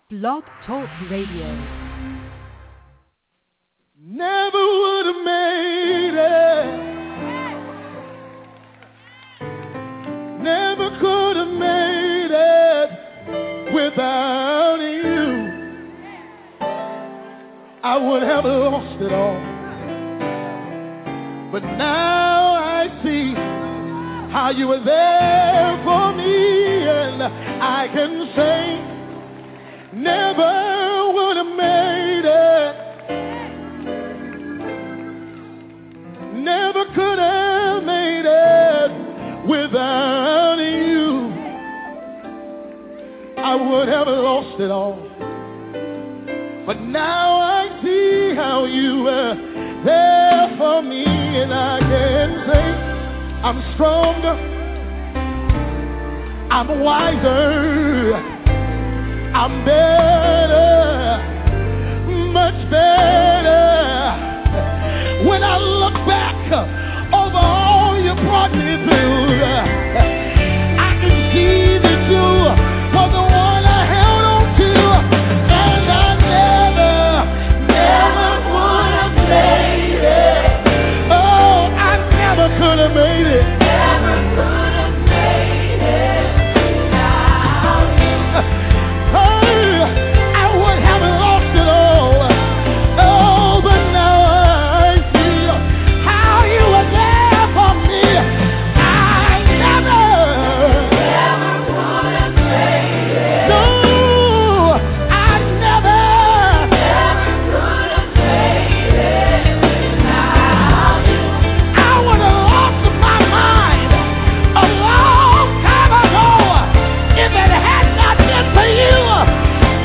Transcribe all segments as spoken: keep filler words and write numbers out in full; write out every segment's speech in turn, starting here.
Blog Talk Radio. Never would have made it. Never could have made it without you. I would have lost it all. But now I see how you were there for me, and I can say never would have made it. Never could have made it without you. I would have lost it all. But now I see how you were there for me, and I can say I'm stronger, I'm wiser, I'm better, much better. When I look back over all you brought me through, I can see that you were the one I held on to, and I never, never would have made it. Oh, I never could have made it. Never could have made it without you. Oh, I would have lost it all. Oh, but now I see how you were there for me. I never, never would have made it. No, I never, never could have made it without you. I would have lost my mind a long time ago if it had not been for you. I,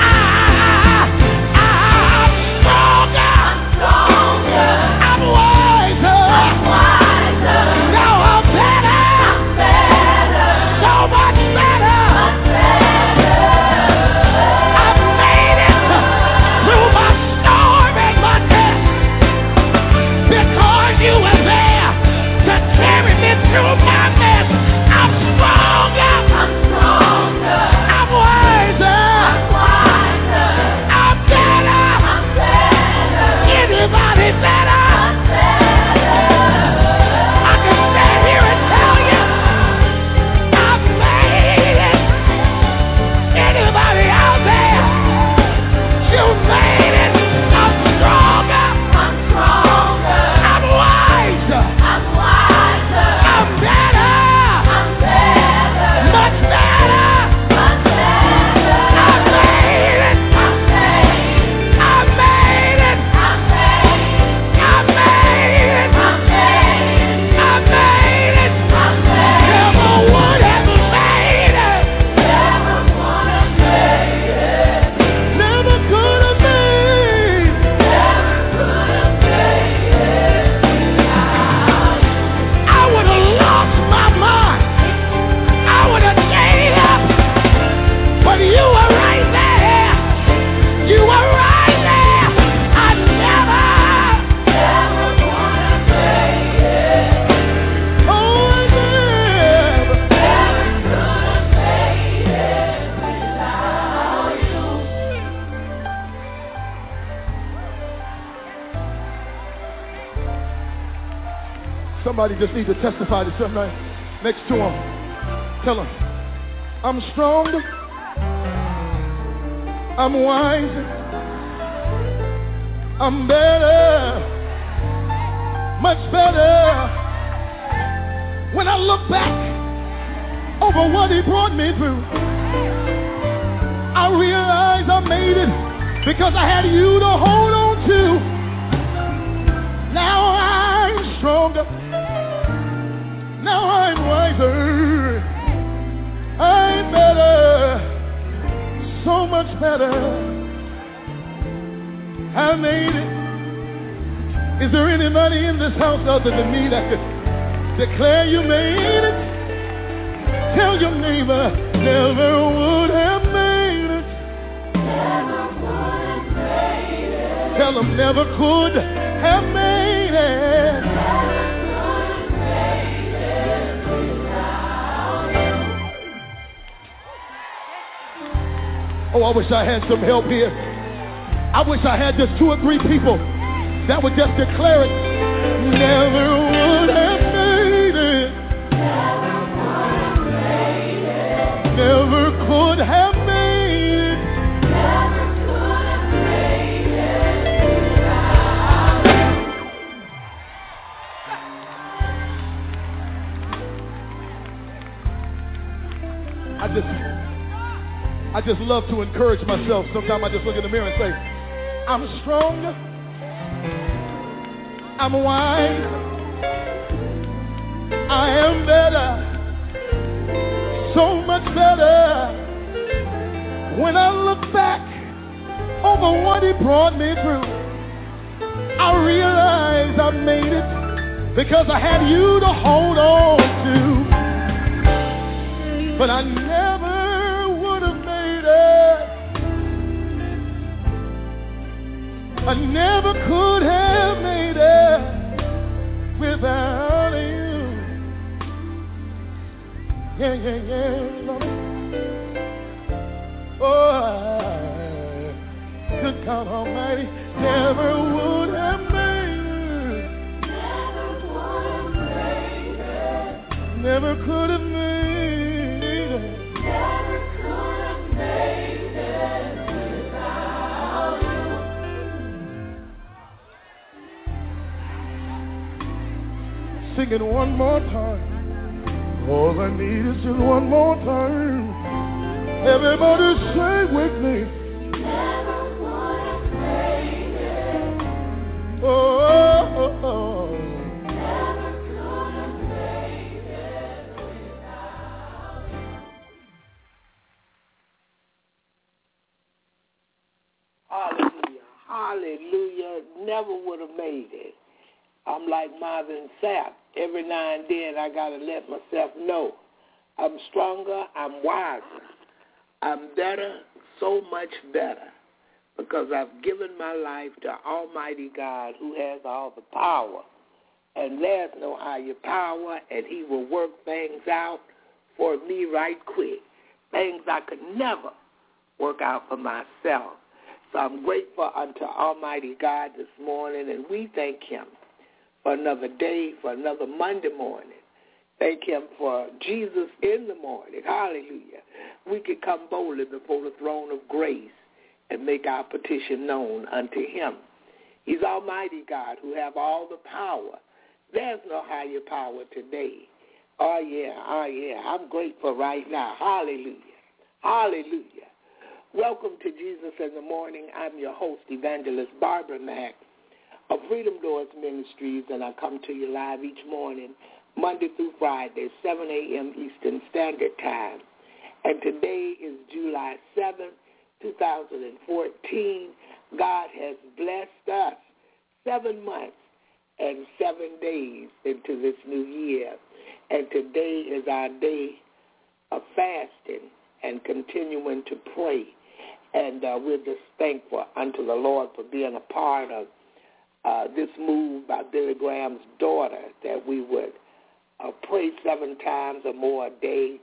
I, I'm stronger. I'm stronger. I'm wiser. I'm wiser. Now I'm better. I'm better. So much better. Much better. I've made it through my storm and my test because you were there to carry me through my mess. I'm stronger. I'm stronger. I'm wiser. I'm wiser. I'm better. I'm better. Anybody better? I'm better. I can stand here and tell you I've made it. Anybody out there? You made it. I'm stronger. I'm stronger. I'm wiser. I'm wiser. I'm better. I'm better. Much better. Much better. I made it. I made it. I made it. I made it. I made it. I made it. I made it. Never would have made it. Never would have made it. Never could have made it. Never could have made it without you. I would have lost my mind. I would have gave up. But you were right there. You were right there. I never, never would have made it. Oh, I never, never could have made it without you. Somebody just need to testify to somebody next to him. Tell him, I'm stronger, I'm wiser, I'm better, much better. When I look back over what he brought me through, I realize I made it because I had you to hold on to. Now I'm stronger. Now I'm wiser. I'm better. So much better. I made it. Is there anybody in this house other than me that could declare you made it? Tell your neighbor, never would have made it. Never would have made it. Tell them never could have made it. Never could have made it without you. Oh, I wish I had some help here. I wish I had just two or three people that would just declare it. Never would have made it. Never could have made it. Never could have made it. I just I just love to encourage myself. Sometimes I just look in the mirror and say, I'm strong, I'm wise, I am better, so much better. When I look back over what he brought me through, I realize I made it because I had you to hold on to. But I never would have made it. I never could have made it without you. Yeah, yeah, yeah. Oh, I, good God Almighty, never would have made it. Never would have made it. Never could have made it. Never could have made it without you. Sing it one more time. All I need is just one more time. Everybody say with me. Never would have made it. Oh, oh, oh, oh. Never could have made it without you. Hallelujah. Hallelujah. Never would have made it. I'm like Marvin Sapp. Every now and then I got to let myself know I'm stronger, I'm wiser, I'm better, so much better, because I've given my life to Almighty God who has all the power. And there's no higher power, and he will work things out for me right quick, things I could never work out for myself. So I'm grateful unto Almighty God this morning, and we thank him for another day, for another Monday morning. Thank him for Jesus in the morning. Hallelujah. We can come boldly before the throne of grace and make our petition known unto him. He's Almighty God who have all the power. There's no higher power today. Oh, yeah, oh, yeah. I'm grateful right now. Hallelujah. Hallelujah. Welcome to Jesus in the Morning. I'm your host, Evangelist Barbara Mack of Freedom Doors Ministries, and I come to you live each morning, Monday through Friday, seven a.m. Eastern Standard Time. And today is July seventh, twenty fourteen. God has blessed us seven months and seven days into this new year. And today is our day of fasting and continuing to pray. And uh, we're just thankful unto the Lord for being a part of Uh, this move by Billy Graham's daughter, that we would uh, pray seven times or more a day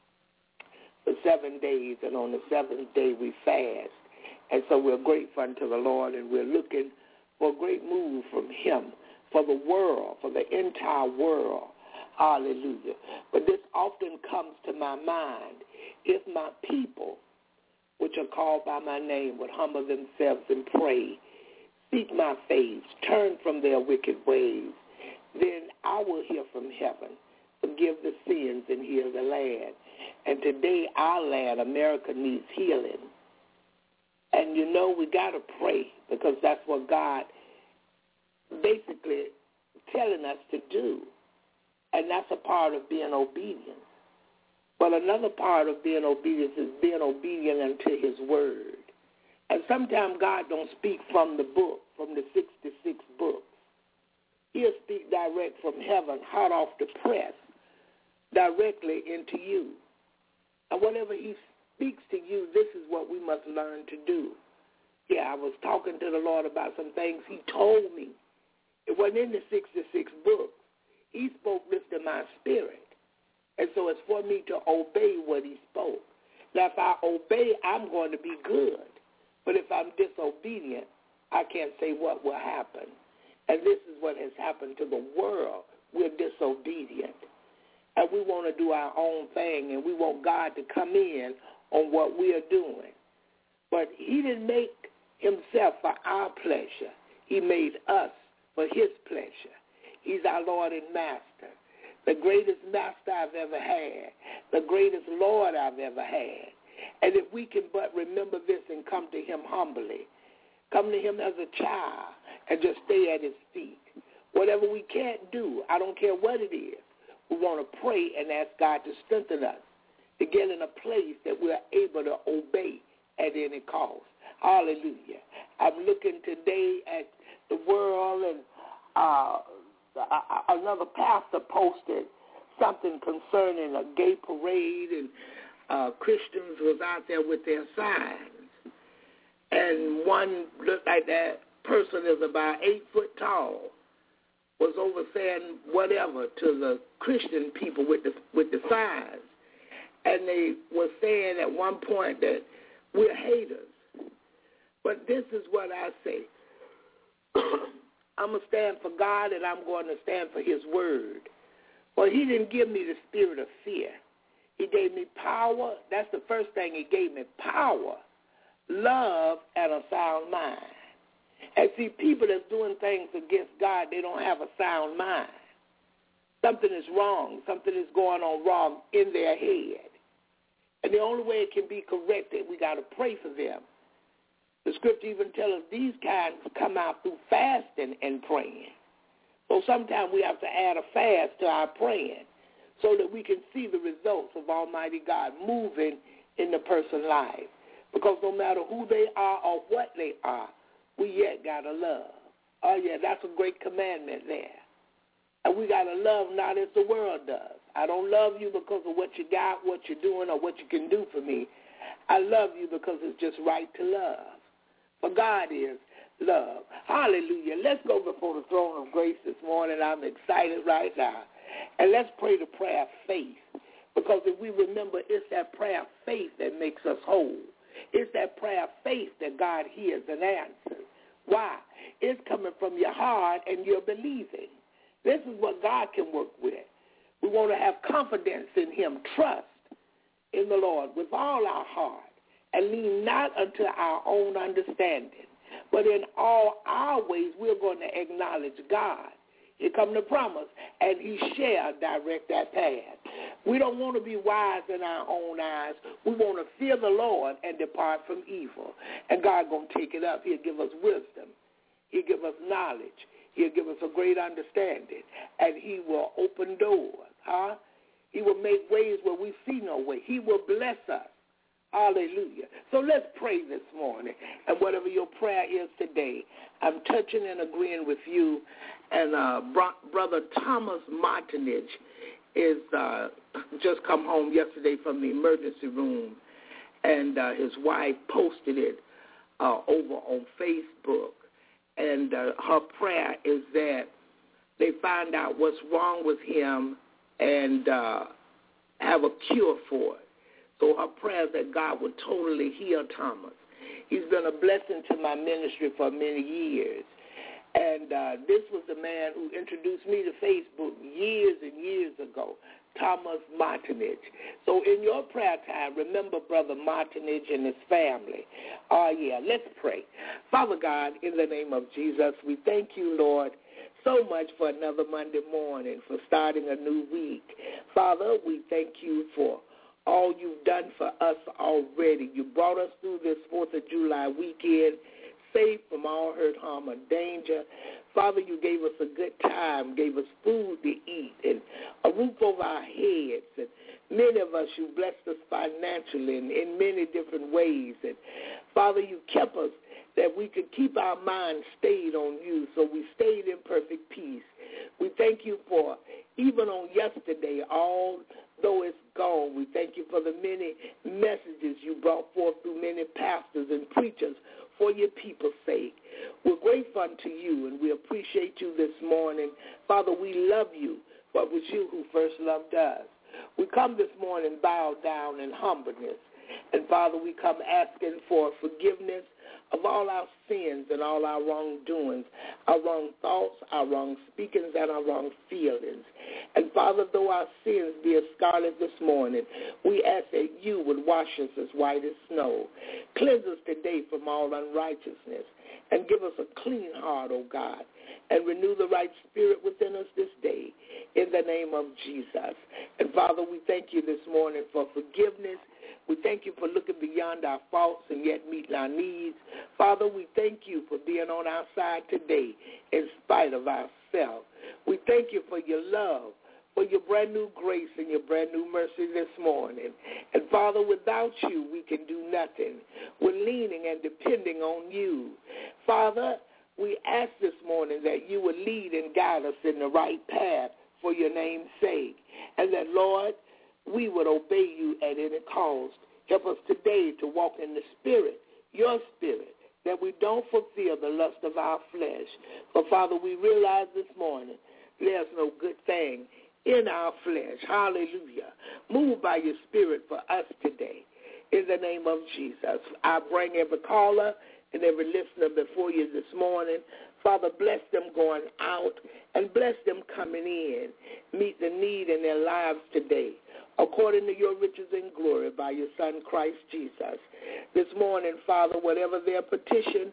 for seven days, and on the seventh day we fast. And so we're grateful unto the Lord, and we're looking for a great move from him, for the world, for the entire world. Hallelujah. But this often comes to my mind. If my people, which are called by my name, would humble themselves and pray, seek my face, turn from their wicked ways, then I will hear from heaven, forgive the sins, and heal the land. And today our land, America, needs healing. And you know, we got to pray, because that's what God basically telling us to do. And that's a part of being obedient. But another part of being obedient is being obedient unto his word. And sometimes God don't speak from the book, from the sixty-six books. He'll speak direct from heaven, hot off the press, directly into you. And whatever he speaks to you, this is what we must learn to do. Yeah, I was talking to the Lord about some things he told me. It wasn't in the sixty-six books. He spoke this to my spirit. And so it's for me to obey what he spoke. Now, if I obey, I'm going to be good. But if I'm disobedient, I can't say what will happen. And this is what has happened to the world. We're disobedient. And we want to do our own thing, and we want God to come in on what we are doing. But he didn't make himself for our pleasure. He made us for his pleasure. He's our Lord and Master, the greatest master I've ever had, the greatest Lord I've ever had. And if we can but remember this and come to him humbly, come to him as a child and just stay at his feet. Whatever we can't do, I don't care what it is, we want to pray and ask God to strengthen us, to get in a place that we're able to obey at any cost. Hallelujah. I'm looking today at the world, and uh, another pastor posted something concerning a gay parade, and uh, Christians was out there with their signs. And one looked like that person is about eight foot tall, was over saying whatever to the Christian people with the with the signs. And they were saying at one point that we're haters. But this is what I say. I'm going to stand for God, and I'm going to stand for his word. Well, he didn't give me the spirit of fear. He gave me power. That's the first thing he gave me, power, love, and a sound mind. And see, people that's doing things against God, they don't have a sound mind. Something is wrong. Something is going on wrong in their head. And the only way it can be corrected, we got to pray for them. The scripture even tells us these kinds come out through fasting and praying. So sometimes we have to add a fast to our praying so that we can see the results of Almighty God moving in the person's life. Because no matter who they are or what they are, we yet got to love. Oh, yeah, that's a great commandment there. And we got to love not as the world does. I don't love you because of what you got, what you're doing, or what you can do for me. I love you because it's just right to love. For God is love. Hallelujah. Let's go before the throne of grace this morning. I'm excited right now. And let's pray the prayer of faith. Because if we remember, it's that prayer of faith that makes us whole. It's that prayer of faith that God hears and answers. Why? It's coming from your heart and you're believing. This is what God can work with. We want to have confidence in him, trust in the Lord with all our heart, and lean not unto our own understanding, but in all our ways we're going to acknowledge God. Here come the promise, and he shall direct that path. We don't want to be wise in our own eyes. We want to fear the Lord and depart from evil. And God going to take it up. He'll give us wisdom. He'll give us knowledge. He'll give us a great understanding. And he will open doors. Huh? He will make ways where we see no way. He will bless us. Hallelujah. So let's pray this morning. And whatever your prayer is today, I'm touching and agreeing with you. And uh, bro- Brother Thomas Martinez is uh, just come home yesterday from the emergency room. And uh, his wife posted it uh, over on Facebook. And uh, her prayer is that they find out what's wrong with him and uh, have a cure for it. So her prayer is that God would totally heal Thomas. He's been a blessing to my ministry for many years. And uh, this was the man who introduced me to Facebook years and years ago, Thomas Martinez. So in your prayer time, remember Brother Martinez and his family. Oh, uh, yeah, let's pray. Father God, in the name of Jesus, we thank you, Lord, so much for another Monday morning, for starting a new week. Father, we thank you for all you've done for us already. You brought us through this fourth of July weekend, safe from all hurt, harm, or danger. Father, you gave us a good time, gave us food to eat, and a roof over our heads. And many of us, you blessed us financially in, in many different ways. And Father, you kept us that we could keep our minds stayed on you, so we stayed in perfect peace. We thank you for, even on yesterday, although it's gone, we thank you for the many messages you brought forth through many pastors and preachers for your people's sake. We're grateful unto you, and we appreciate you this morning. Father, we love you, for it was you who first loved us. We come this morning bowed down in humbleness, And, Father, we come asking for forgiveness of all our sins and all our wrongdoings, our wrong thoughts, our wrong speakings, and our wrong feelings. And, Father, though our sins be as scarlet this morning, we ask that you would wash us as white as snow. Cleanse us today from all unrighteousness and give us a clean heart, O God, and renew the right spirit within us this day in the name of Jesus. And, Father, we thank you this morning for forgiveness. We thank you for looking beyond our faults and yet meeting our needs. Father, we thank you for being on our side today in spite of ourselves. We thank you for your love, for your brand new grace and your brand new mercy this morning. And, Father, without you, we can do nothing. We're leaning and depending on you. Father, we ask this morning that you would lead and guide us in the right path for your name's sake, and that, Lord, we would obey you at any cost. Help us today to walk in the Spirit, your Spirit, that we don't fulfill the lust of our flesh. For, Father, we realize this morning there's no good thing in our flesh. Hallelujah. Move by your Spirit for us today. In the name of Jesus, I bring every caller and every listener before you this morning. Father, bless them going out and bless them coming in. Meet the need in their lives today, according to your riches and glory by your Son, Christ Jesus. This morning, Father, whatever their petition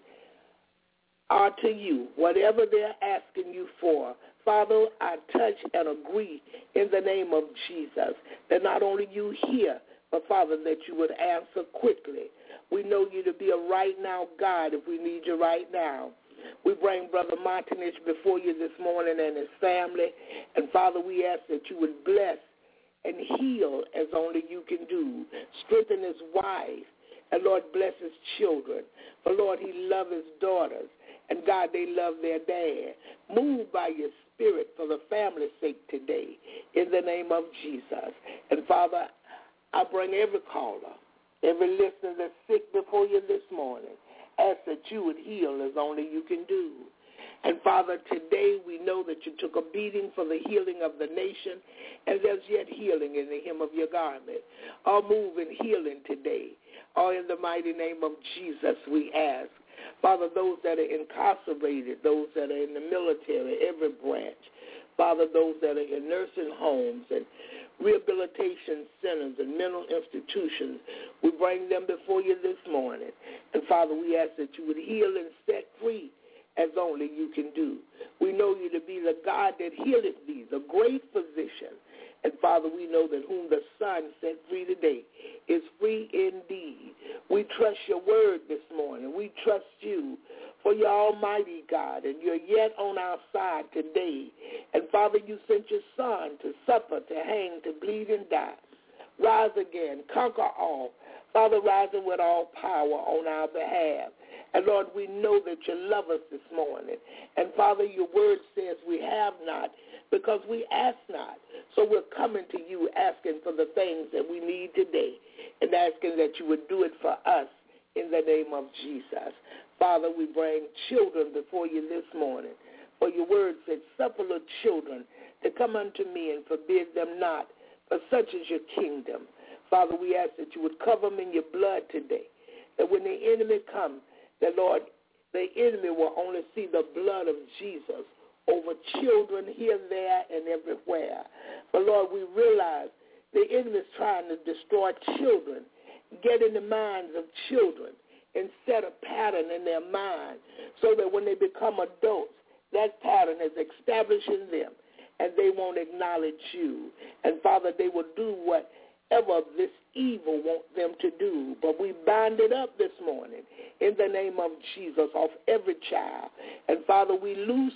are to you, whatever they're asking you for, Father, I touch and agree in the name of Jesus that not only you hear, but, Father, that you would answer quickly. We know you to be a right now God if we need you right now. We bring Brother Martinez before you this morning and his family. And, Father, we ask that you would bless and heal as only you can do. Strengthen his wife. And, Lord, bless his children. For, Lord, he loves his daughters. And, God, they love their dad. Move by your Spirit for the family's sake today in the name of Jesus. And, Father, I bring every caller, every listener that's sick before you this morning. Ask that you would heal as only you can do. And, Father, today we know that you took a beating for the healing of the nation, and there's yet healing in the hem of your garment. I'll move in healing today. Oh, in the mighty name of Jesus we ask. Father, those that are incarcerated, those that are in the military, every branch. Father, those that are in nursing homes and rehabilitation centers and mental institutions, we bring them before you this morning. And, Father, we ask that you would heal and set free as only you can do. We know you to be the God that healeth thee, the great physician. And, Father, we know that whom the Son set free today is free indeed. We trust your word this morning. We trust you for your almighty God, and you're yet on our side today. And, Father, you sent your Son to suffer, to hang, to bleed and die. Rise again, conquer all. Father, rising with all power on our behalf. And, Lord, we know that you love us this morning. And, Father, your word says we have not because we ask not. So we're coming to you asking for the things that we need today and asking that you would do it for us in the name of Jesus. Father, we bring children before you this morning. For your word said, suffer little children to come unto me and forbid them not, for such is your kingdom. Father, we ask that you would cover them in your blood today, that when the enemy comes, that, Lord, the enemy will only see the blood of Jesus over children here, there, and everywhere. But, Lord, we realize the enemy is trying to destroy children, get in the minds of children, and set a pattern in their mind so that when they become adults, that pattern is established in them, and they won't acknowledge you. And, Father, they will do whatever this evil wants them to do. But we bind it up this morning in the name of Jesus off every child. And, Father, we loose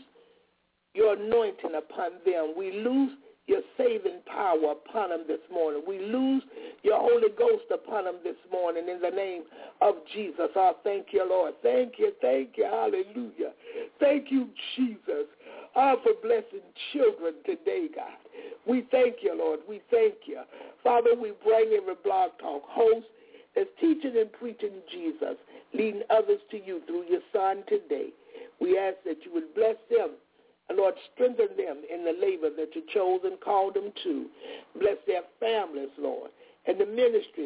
your anointing upon them. We loose your saving power upon them this morning. We lose your Holy Ghost upon them this morning in the name of Jesus. Oh, thank you, Lord. Thank you, thank you. Hallelujah. Thank you, Jesus, oh, for blessing children today, God. We thank you, Lord. We thank you. Father, we bring every Blog Talk host that's teaching and preaching Jesus, leading others to you through your Son today. We ask that you would bless them. And, Lord, strengthen them in the labor that you chose and called them to. Bless their families, Lord, and the ministry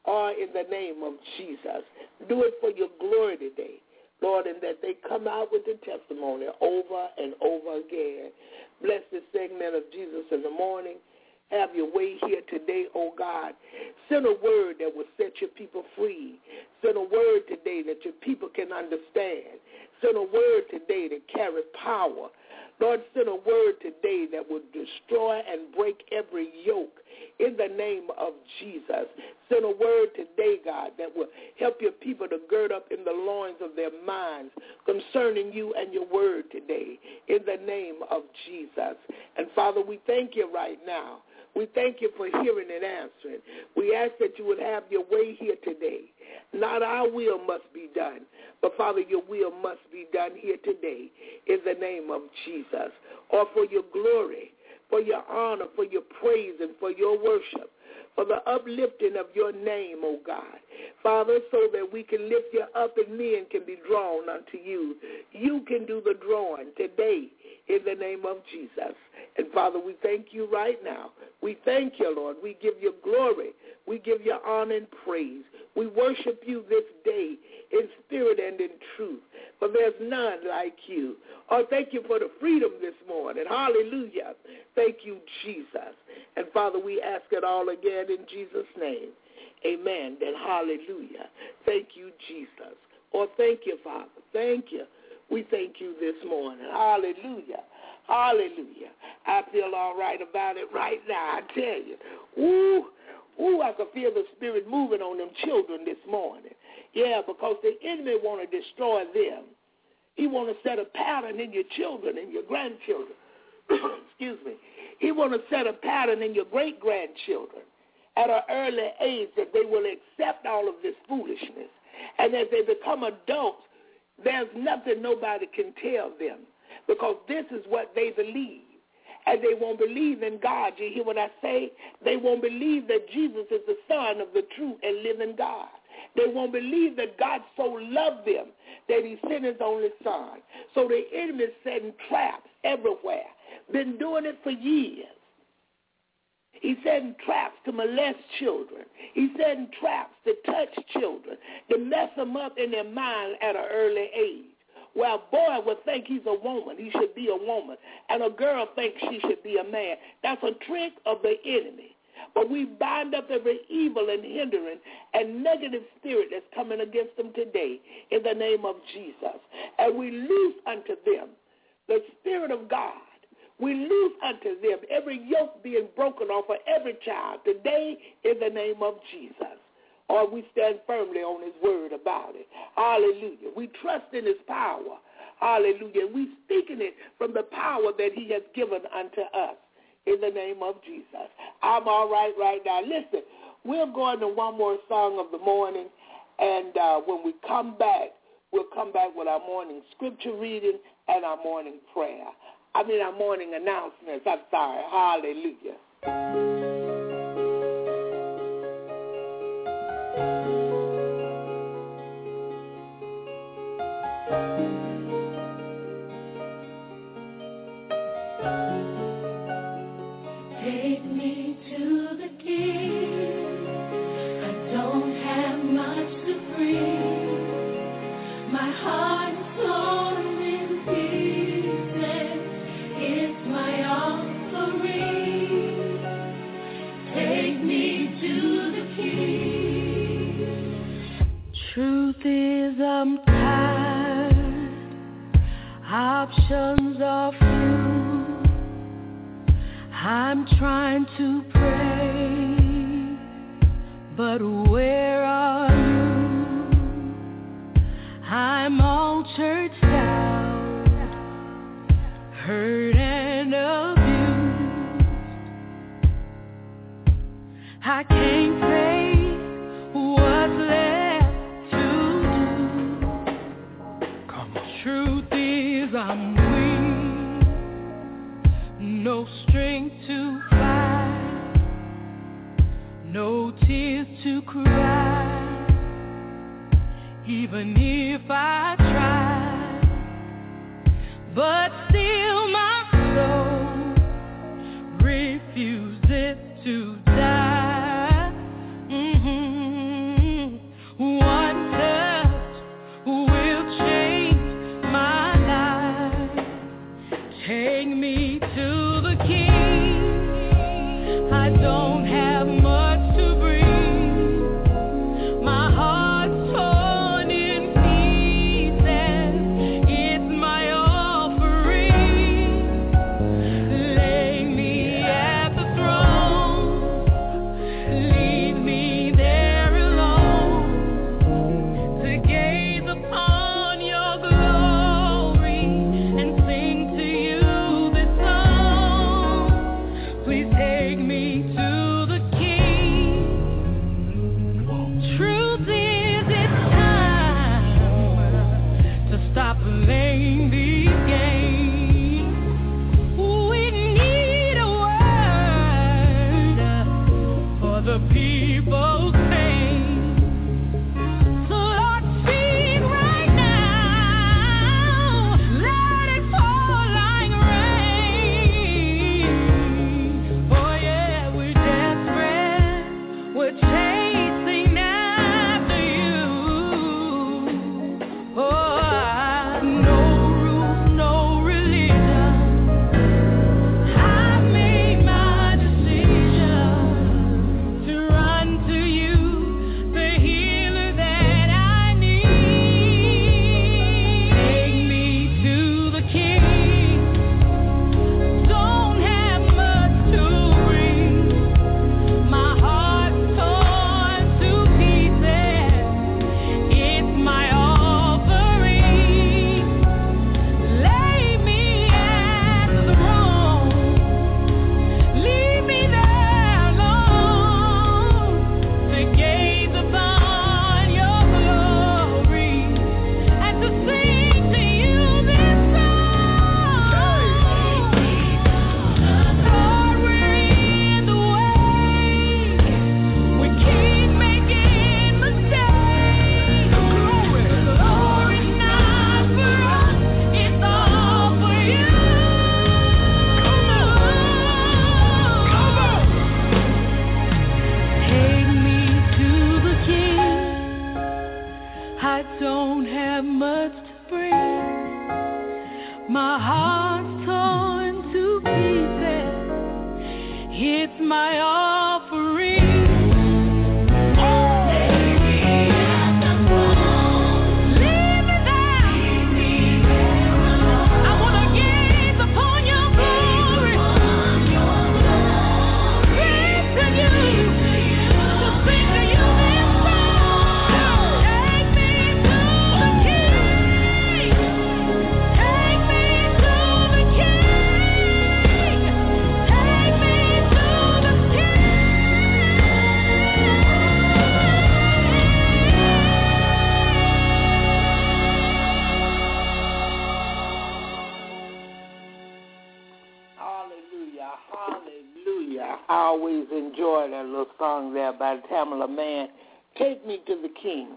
or in the name of Jesus. Do it for your glory today, Lord, and that they come out with the testimony over and over again. Bless this segment of Jesus in the morning. Have your way here today, oh God. Send a word that will set your people free. Send a word today that your people can understand. Send a word today that carries power. Lord, send a word today that will destroy and break every yoke in the name of Jesus. Send a word today, God, that will help your people to gird up in the loins of their minds concerning you and your word today in the name of Jesus. And Father, we thank you right now. We thank you for hearing and answering. We ask that you would have your way here today. Not our will must be done, but, Father, your will must be done here today in the name of Jesus. Or for your glory, for your honor, for your praise, and for your worship, for the uplifting of your name, O God. Father, so that we can lift you up and men can be drawn unto you. You can do the drawing today in the name of Jesus. And, Father, we thank you right now. We thank you, Lord. We give you glory. We give you honor and praise. We worship you this day in spirit and in truth, for there's none like you. Oh, thank you for the freedom this morning. Hallelujah. Thank you, Jesus. And, Father, we ask it all again in Jesus' name. Amen. And hallelujah. Thank you, Jesus. Oh, thank you, Father. Thank you. We thank you this morning. Hallelujah. Hallelujah. I feel all right about it right now, I tell you. Ooh, ooh, I can feel the Spirit moving on them children this morning. Yeah, because the enemy want to destroy them. He want to set a pattern in your children and your grandchildren. Excuse me. He want to set a pattern in your great-grandchildren at an early age that they will accept all of this foolishness. And as they become adults, there's nothing nobody can tell them, because this is what they believe. And they won't believe in God. You hear what I say? They won't believe that Jesus is the Son of the true and living God. They won't believe that God so loved them that he sent his only Son. So the enemy is setting traps everywhere. Been doing it for years. He's setting traps to molest children. He's setting traps to touch children, to mess them up in their mind at an early age. Well, a boy would think he's a woman. He should be a woman. And a girl thinks she should be a man. That's a trick of the enemy. But we bind up every evil and hindering and negative spirit that's coming against them today in the name of Jesus. And we loose unto them the Spirit of God. We loose unto them every yoke being broken off of every child today in the name of Jesus. Or we stand firmly on his word about it. Hallelujah. We trust in his power. Hallelujah. We speaking it from the power that he has given unto us in the name of Jesus. I'm all right right now. Listen, we're going to one more song of the morning, and uh, when we come back, we'll come back with our morning scripture reading and our morning prayer. I mean our morning announcements. I'm sorry. Hallelujah. Take me to the King. I don't have much to bring. My heart is torn in pieces. It's my offering. Take me to the King. Truth is, I'm tired. Options are few. I'm trying to pray, but where are you? I'm all churched out, hurt and abused. I can't say what's left to do. Come on. Truth is, I'm no strength to fight, no tears to cry, even if I try, but still my soul refuses to die. Mm-hmm. don't have much to bring. My heart's torn to pieces. It's my offering. I always enjoy that little song there by Tamala Mann. Take me to the King.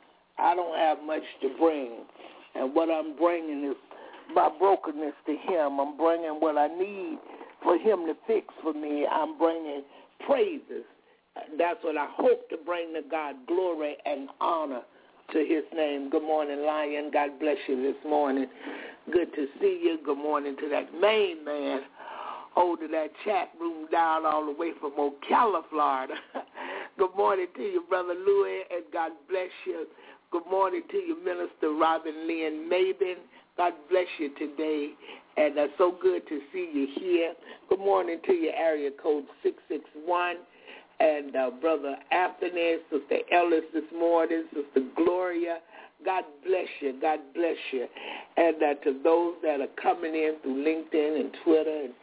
I don't have much to bring, and what I'm bringing is my brokenness to him. I'm bringing what I need for him to fix for me. I'm bringing praises. That's what I hope to bring to God, glory and honor to his name. Good morning, Lion. God bless you this morning. Good to see you. Good morning to that main man over that chat room down all the way from Ocala, Florida. Good morning to you, Brother Louis, and God bless you. Good morning to you, Minister Robin Lynn Mabin. God bless you today, and uh, so good to see you here. Good morning to you, area code six six one, and uh, Brother Anthony, Sister Ellis this morning, Sister Gloria. God bless you. God bless you. And uh, to those that are coming in through LinkedIn and Twitter and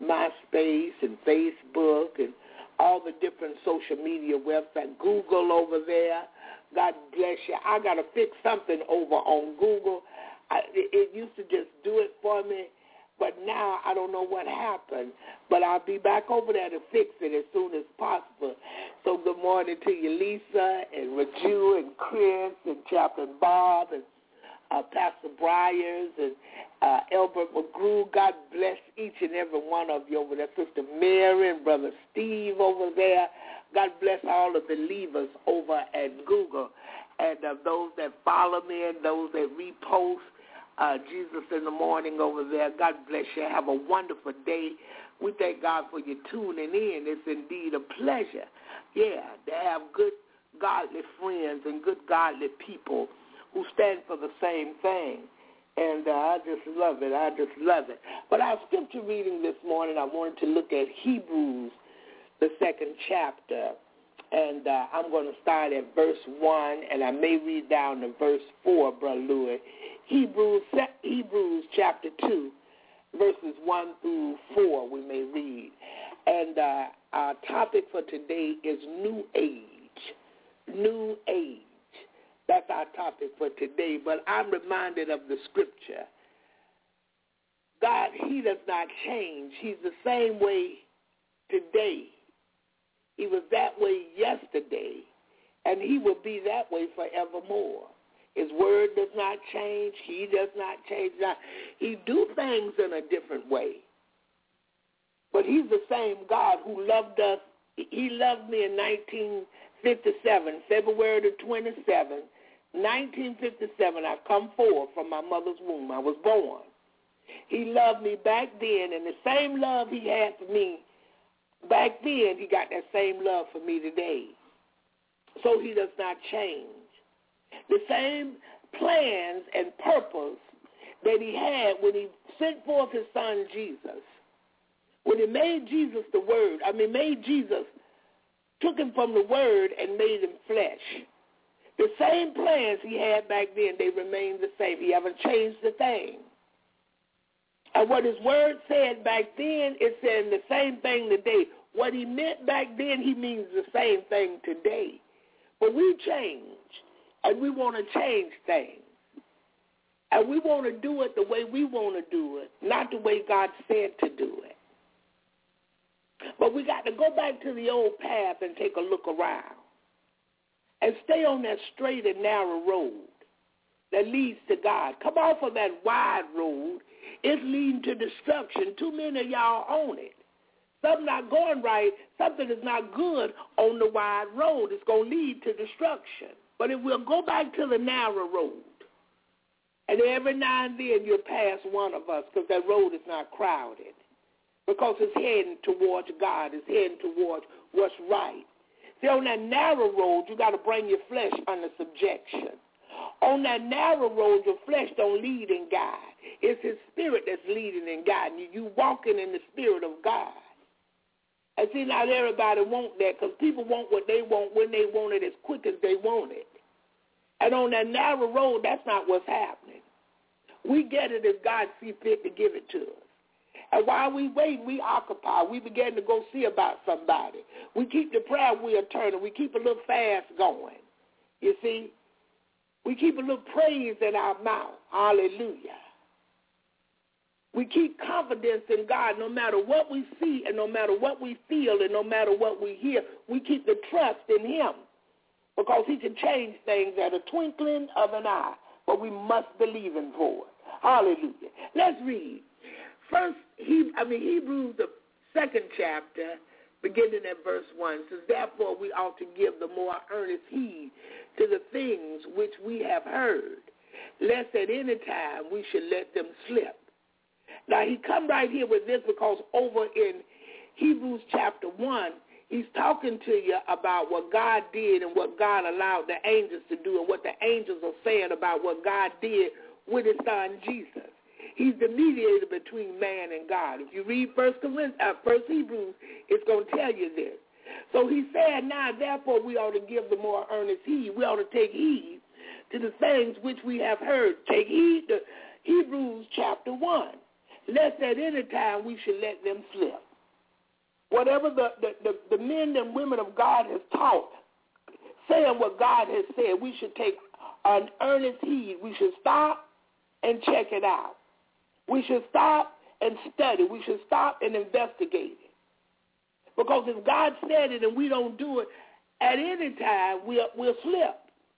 MySpace and Facebook and all the different social media websites, Google over there. God bless you. I got to fix something over on Google. I, it, it used to just do it for me, but now I don't know what happened. But I'll be back over there to fix it as soon as possible. So good morning to you, Lisa and Raju and Chris and Chaplain Bob and Uh, Pastor Bryers and uh, Albert McGrew. God bless each and every one of you over there. Sister Mary and Brother Steve over there. God bless all of the believers over at Google. And uh, those that follow me and those that repost uh, Jesus in the Morning over there. God bless you. Have a wonderful day. We thank God for you tuning in. It's indeed a pleasure, yeah, to have good, godly friends and good, godly people who stand for the same thing. And uh, I just love it. I just love it. But our scripture reading this morning, I wanted to look at Hebrews, the second chapter. And uh, I'm going to start at verse one, and I may read down to verse four, Brother Louis. Hebrews, Hebrews chapter two, verses one through four, we may read. And uh, our topic for today is New Age. New Age. That's our topic for today, but I'm reminded of the scripture. God, he does not change. He's the same way today. He was that way yesterday, and he will be that way forevermore. His word does not change. He does not change. He do things in a different way, but he's the same God who loved us. He loved me in nineteen fifty-seven, February the twenty-seventh, nineteen fifty-seven, I come forth from my mother's womb. I was born. He loved me back then, and the same love he had for me back then, he got that same love for me today. So he does not change. The same plans and purpose that he had when he sent forth his son Jesus, when he made Jesus the Word, I mean made Jesus, took him from the Word and made him flesh. The same plans he had back then, they remain the same. He haven't changed a thing. And what his word said back then, it's saying the same thing today. What he meant back then, he means the same thing today. But we change, and we want to change things. And we want to do it the way we want to do it, not the way God said to do it. But we got to go back to the old path and take a look around and stay on that straight and narrow road that leads to God. Come off of that wide road. It's leading to destruction. Too many of y'all own it. Something not going right, something is not good on the wide road. It's going to lead to destruction. But if we'll go back to the narrow road, And every now and then you'll pass one of us because that road is not crowded. Because it's heading towards God. It's heading towards what's right. See, on that narrow road, you got to bring your flesh under subjection. On that narrow road, your flesh don't lead and guide. It's his spirit that's leading and guiding you. You walking in the spirit of God. And see, not everybody want that because people want what they want when they want it as quick as they want it. And on that narrow road, that's not what's happening. We get it as God sees fit to give it to us. And while we wait, we occupy. We begin to go see about somebody. We keep the prayer wheel turning. We keep a little fast going. You see? We keep a little praise in our mouth. Hallelujah. We keep confidence in God no matter what we see and no matter what we feel and no matter what we hear. We keep the trust in him because he can change things at a twinkling of an eye. But we must believe him for it. Hallelujah. Let's read. First, he, I mean, Hebrews, the second chapter, beginning at verse one, says, therefore we ought to give the more earnest heed to the things which we have heard, lest at any time we should let them slip. Now, he come right here with this because over in Hebrews chapter one, he's talking to you about what God did and what God allowed the angels to do and what the angels are saying about what God did with his son Jesus. He's the mediator between man and God. If you read First Corinthians, uh, First Hebrews, it's going to tell you this. So he said, now, therefore, we ought to give the more earnest heed. We ought to take heed to the things which we have heard. Take heed to Hebrews chapter one. Lest at any time we should let them slip. Whatever the, the, the, the men and women of God has taught, saying what God has said, we should take an earnest heed. We should stop and check it out. We should stop and study. We should stop and investigate it. Because if God said it and we don't do it, at any time we'll, we'll slip.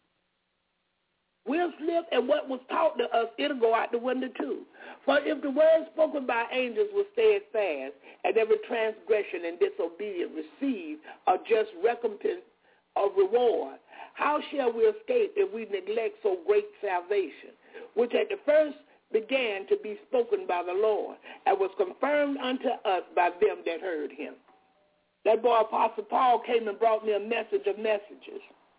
We'll slip, and what was taught to us, it'll go out the window too. For if the word spoken by angels was steadfast, and every transgression and disobedience receive a just recompense of reward, how shall we escape if we neglect so great salvation, which at the first began to be spoken by the Lord, and was confirmed unto us by them that heard him? That boy Apostle Paul came and brought me a message of messages.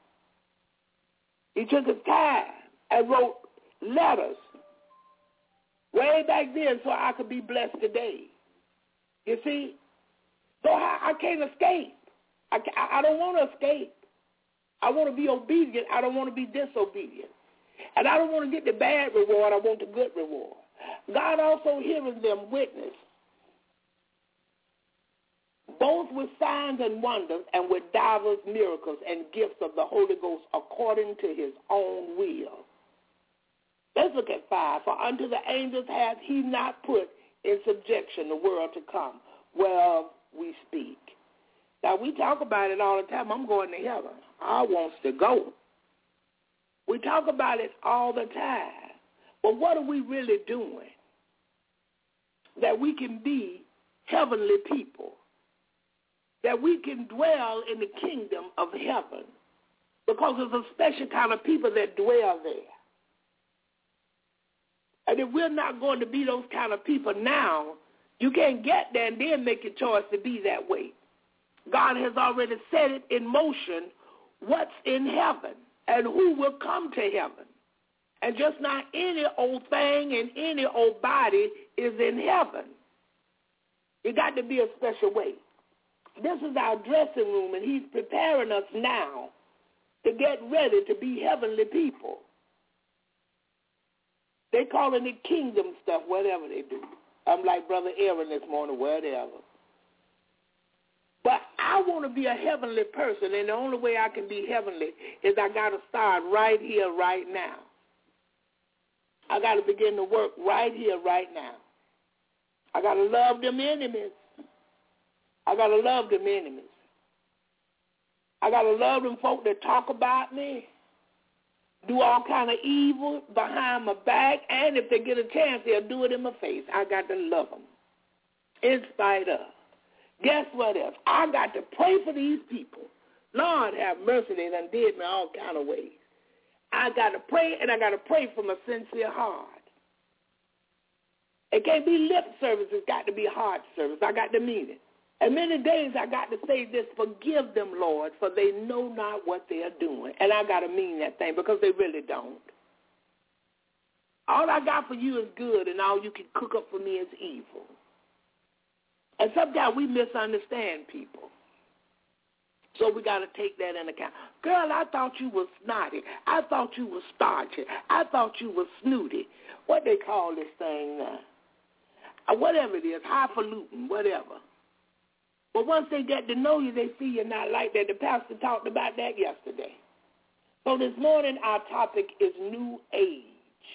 He took his time and wrote letters way back then so I could be blessed today. You see? So I, I can't escape. I, I don't want to escape. I want to be obedient. I don't want to be disobedient. And I don't want to get the bad reward. I want the good reward. God also hearing them witness, both with signs and wonders and with divers miracles and gifts of the Holy Ghost according to his own will. Let's look at five. For unto the angels hath he not put in subjection the world to come, whereof we speak. Now, we talk about it all the time. I'm going to heaven. I want to go. We talk about it all the time. But what are we really doing that we can be heavenly people? That we can dwell in the kingdom of heaven, because there's a special kind of people that dwell there. And if we're not going to be those kind of people now, you can't get there and then make your choice to be that way. God has already set it in motion what's in heaven and who will come to heaven. And just not any old thing and any old body is in heaven. You got to be a special way. This is our dressing room, and he's preparing us now to get ready to be heavenly people. They calling it kingdom stuff, whatever they do. I'm like Brother Aaron this morning, whatever. But I want to be a heavenly person, and the only way I can be heavenly is I got to start right here, right now. I got to begin to work right here, right now. I got to love them enemies. I got to love them enemies. I got to love them folk that talk about me, do all kind of evil behind my back, and if they get a chance, they'll do it in my face. I got to love them in spite of. Guess what else? I got to pray for these people. Lord have mercy, they done did me all kind of ways. I got to pray, and I got to pray from a sincere heart. It can't be lip service. It's got to be heart service. I got to mean it. And many days I got to say this, forgive them, Lord, for they know not what they are doing. And I got to mean that thing because they really don't. All I got for you is good, and all you can cook up for me is evil. And sometimes we misunderstand people. So we got to take that into account. Girl, I thought you was snotty. I thought you was starchy. I thought you was snooty. What they call this thing now? Uh, whatever it is, highfalutin, whatever. But once they get to know you, they see you're not like that. The pastor talked about that yesterday. So this morning our topic is new age.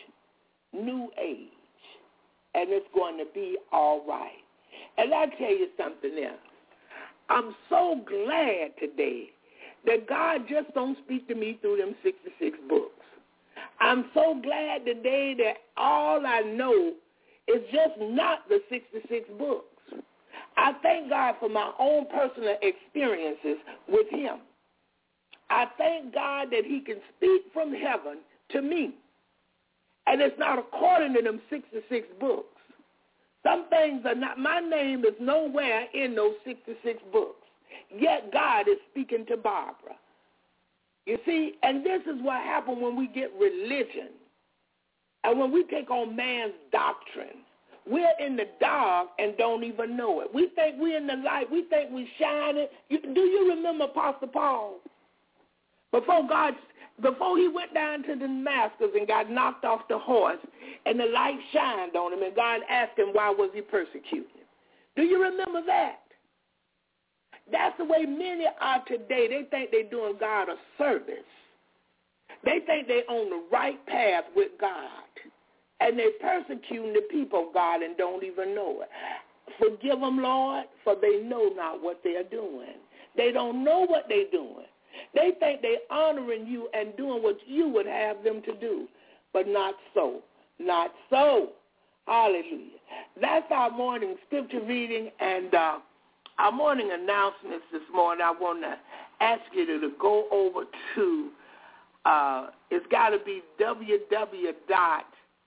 New age. And it's going to be all right. And I'll tell you something else. I'm so glad today that God just don't speak to me through them sixty-six books. I'm so glad today that all I know is just not the sixty-six books. I thank God for my own personal experiences with him. I thank God that he can speak from heaven to me. And it's not according to them sixty-six books. Some things are not, my name is nowhere in those sixty-six books. Yet God is speaking to Barbara. You see, and this is what happens when we get religion. And when we take on man's doctrine. We're in the dark and don't even know it. We think we're in the light. We think we're shining. You, do you remember Apostle Paul? Before God, before he went down to Damascus and got knocked off the horse, and the light shined on him, and God asked him, why was he persecuting him? Do you remember that? That's the way many are today. They think they're doing God a service. They think they're on the right path with God. And they're persecuting the people of God and don't even know it. Forgive them, Lord, for they know not what they're doing. They don't know what they're doing. They think they're honoring you and doing what you would have them to do. But not so. Not so. Hallelujah. That's our morning scripture reading and uh, our morning announcements this morning. I want to ask you to, to go over to, uh, it's got to be w w w dot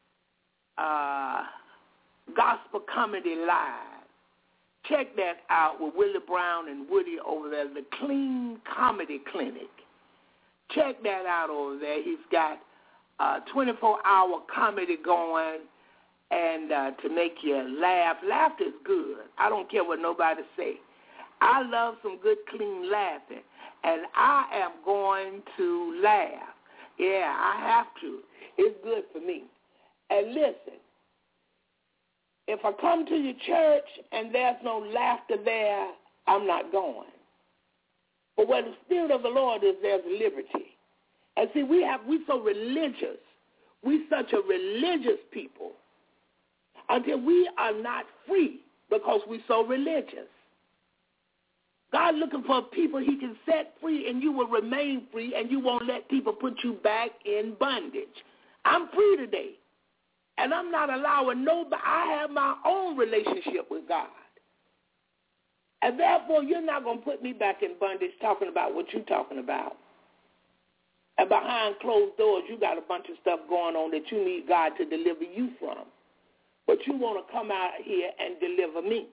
Uh, Gospel Comedy Live. Check that out with Willie Brown and Woody over there, the Clean Comedy Clinic. Check that out over there. He's got uh, twenty-four hour comedy going and uh, to make you laugh. Laughter is good. I don't care what nobody say. I love some good, clean laughing, and I am going to laugh. Yeah, I have to. It's good for me. And listen, if I come to your church and there's no laughter there, I'm not going. But where the Spirit of the Lord is, there's liberty. And see, we have we so religious. We such a religious people until we are not free because we so religious. God looking for people he can set free, and you will remain free, and you won't let people put you back in bondage. I'm free today. And I'm not allowing nobody. I have my own relationship with God. And therefore, you're not going to put me back in bondage talking about what you're talking about. And behind closed doors, you got a bunch of stuff going on that you need God to deliver you from. But you want to come out here and deliver me.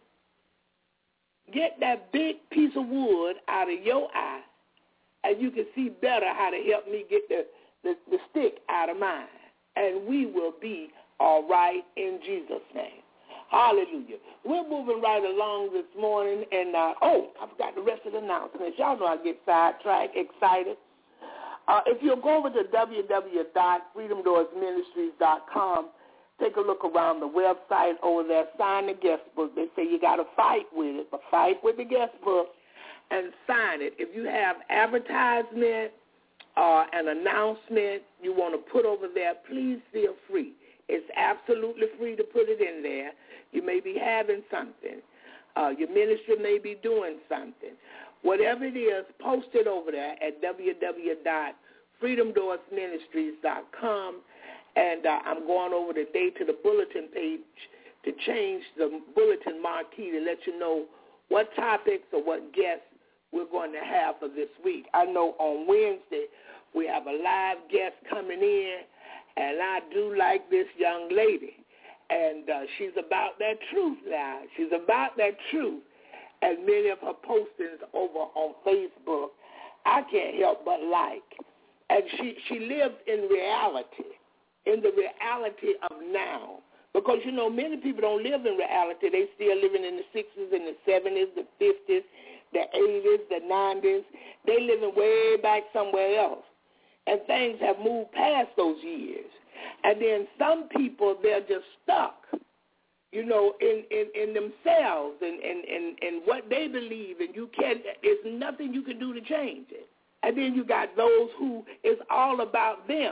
Get that big piece of wood out of your eye, and you can see better how to help me get the, the, the stick out of mine. And we will be all right in Jesus' name. Hallelujah. We're moving right along this morning. And, uh, oh, I forgot the rest of the announcements. Y'all know I get sidetracked, excited. Uh, if you'll go over to w w w dot freedom doors ministries dot com, take a look around the website over there, sign the guest book. They say you got to fight with it, but fight with the guest book and sign it. If you have advertisement or an announcement you want to put over there, please feel free. It's absolutely free to put it in there. You may be having something. Uh, your ministry may be doing something. Whatever it is, post it over there at w w w dot freedom doors ministries dot com. And uh, I'm going over today to the bulletin page to change the bulletin marquee to let you know what topics or what guests we're going to have for this week. I know on Wednesday We have a live guest coming in, and I do like this young lady. And uh, she's about that truth now. She's about that truth. And many of her postings over on Facebook, I can't help but like. And she, she lives in reality, in the reality of now. Because, you know, many people don't live in reality. They still living in the sixties and the seventies, the fifties, the eighties, the nineties. They living way back somewhere else. And things have moved past those years. And then some people, they're just stuck, you know, in, in, in themselves and, and, and, and what they believe. And you can't, there's nothing you can do to change it. And then you got those who it's all about them.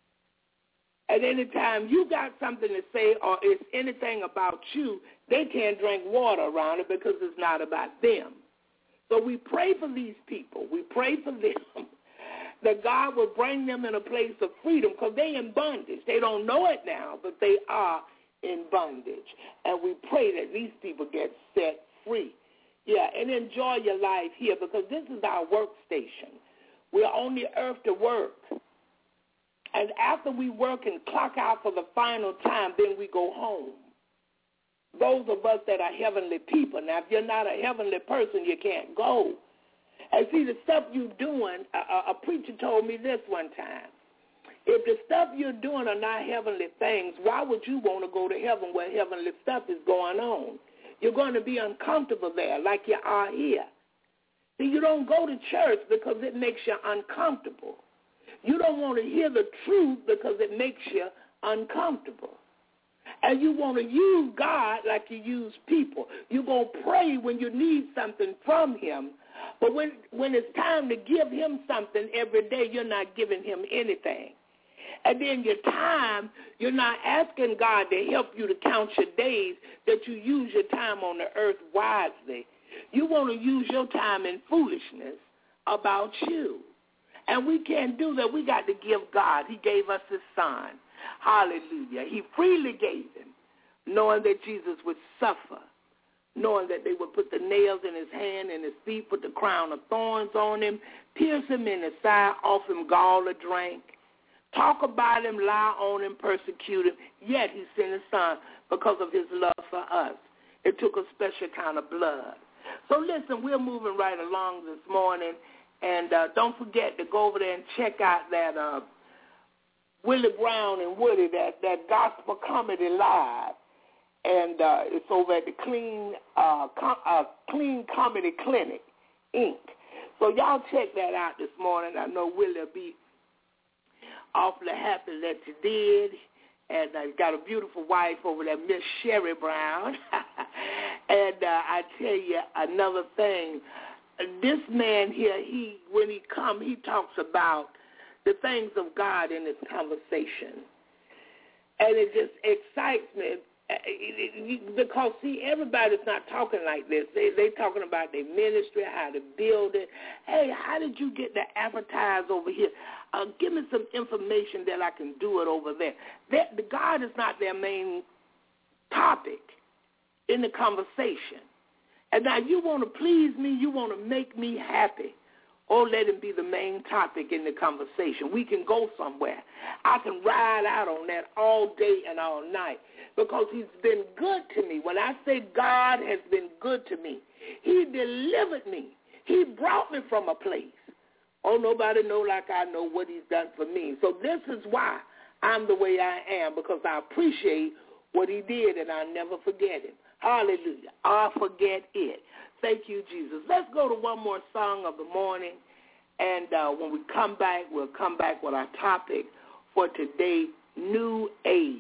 At any time you got something to say or it's anything about you, they can't drink water around it because it's not about them. So we pray for these people. We pray for them that God will bring them in a place of freedom because they're in bondage. They don't know it now, but they are in bondage. And we pray that these people get set free. Yeah, and enjoy your life here because this is our workstation. We're on the earth to work. And after we work and clock out for the final time, then we go home. Those of us that are heavenly people. Now, if you're not a heavenly person, you can't go. And see, the stuff you're doing, a, a preacher told me this one time. If the stuff you're doing are not heavenly things, why would you want to go to heaven where heavenly stuff is going on? You're going to be uncomfortable there like you are here. See, you don't go to church because it makes you uncomfortable. You don't want to hear the truth because it makes you uncomfortable. And you want to use God like you use people. You're going to pray when you need something from him. But when, when it's time to give him something every day, you're not giving him anything. And then your time, you're not asking God to help you to count your days, that you use your time on the earth wisely. You want to use your time in foolishness about you. And we can't do that. We got to give God. He gave us his son. Hallelujah. He freely gave him, knowing that Jesus would suffer, knowing that they would put the nails in his hand and his feet, put the crown of thorns on him, pierce him in the side, offer him gall or drink, talk about him, lie on him, persecute him, yet he sent his son because of his love for us. It took a special kind of blood. So listen, we're moving right along this morning, and uh, don't forget to go over there and check out that uh, Willie Brown and Woody, that, that gospel comedy live. And uh, it's over at the Clean uh, Com- uh, Clean Comedy Clinic, Incorporated. So y'all check that out this morning. I know Willie will be awfully happy that you did. And I've got a beautiful wife over there, Miss Sherry Brown. And uh, I tell you another thing. This man here, he when he come, he talks about the things of God in his conversation. And it just excites me. Because, see, everybody's not talking like this. They they talking about their ministry, how to build it. Hey, how did you get to advertise over here? Uh, give me some information that I can do it over there. That, the God is not their main topic in the conversation. And now you want to please me, you want to make me happy. Or let him be the main topic in the conversation. We can go somewhere. I can ride out on that all day and all night because he's been good to me. When I say God has been good to me, he delivered me. He brought me from a place. Oh, nobody know like I know what he's done for me. So this is why I'm the way I am, because I appreciate what he did and I'll never forget him. Hallelujah. I'll forget it. Thank you, Jesus. Let's go to one more song of the morning, and uh, when we come back, we'll come back with our topic for today, New Age.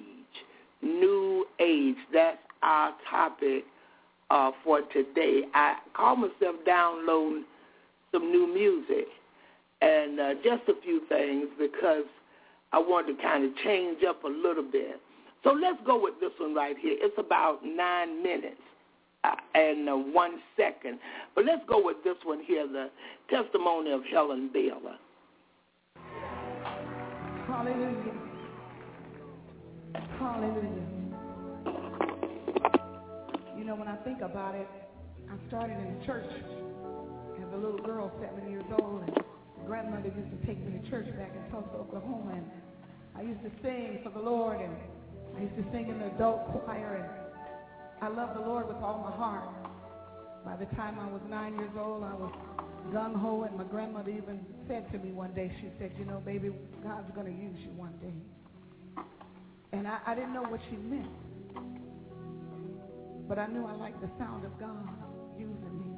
New Age. That's our topic uh, for today. I call myself downloading some new music and uh, just a few things because I want to kind of change up a little bit. So let's go with this one right here. It's about nine minutes. Uh, and uh, one second. But let's go with this one here, the testimony of Helen Baylor. Hallelujah. Hallelujah. You know, when I think about it, I started in church as a little girl, seven years old, and grandmother used to take me to church back in Tulsa, Oklahoma, and I used to sing for the Lord, and I used to sing in the adult choir, and I loved the Lord with all my heart. By the time I was nine years old, I was gung-ho, and my grandmother even said to me one day, she said, you know, baby, God's going to use you one day. And I, I didn't know what she meant, but I knew I liked the sound of God using me.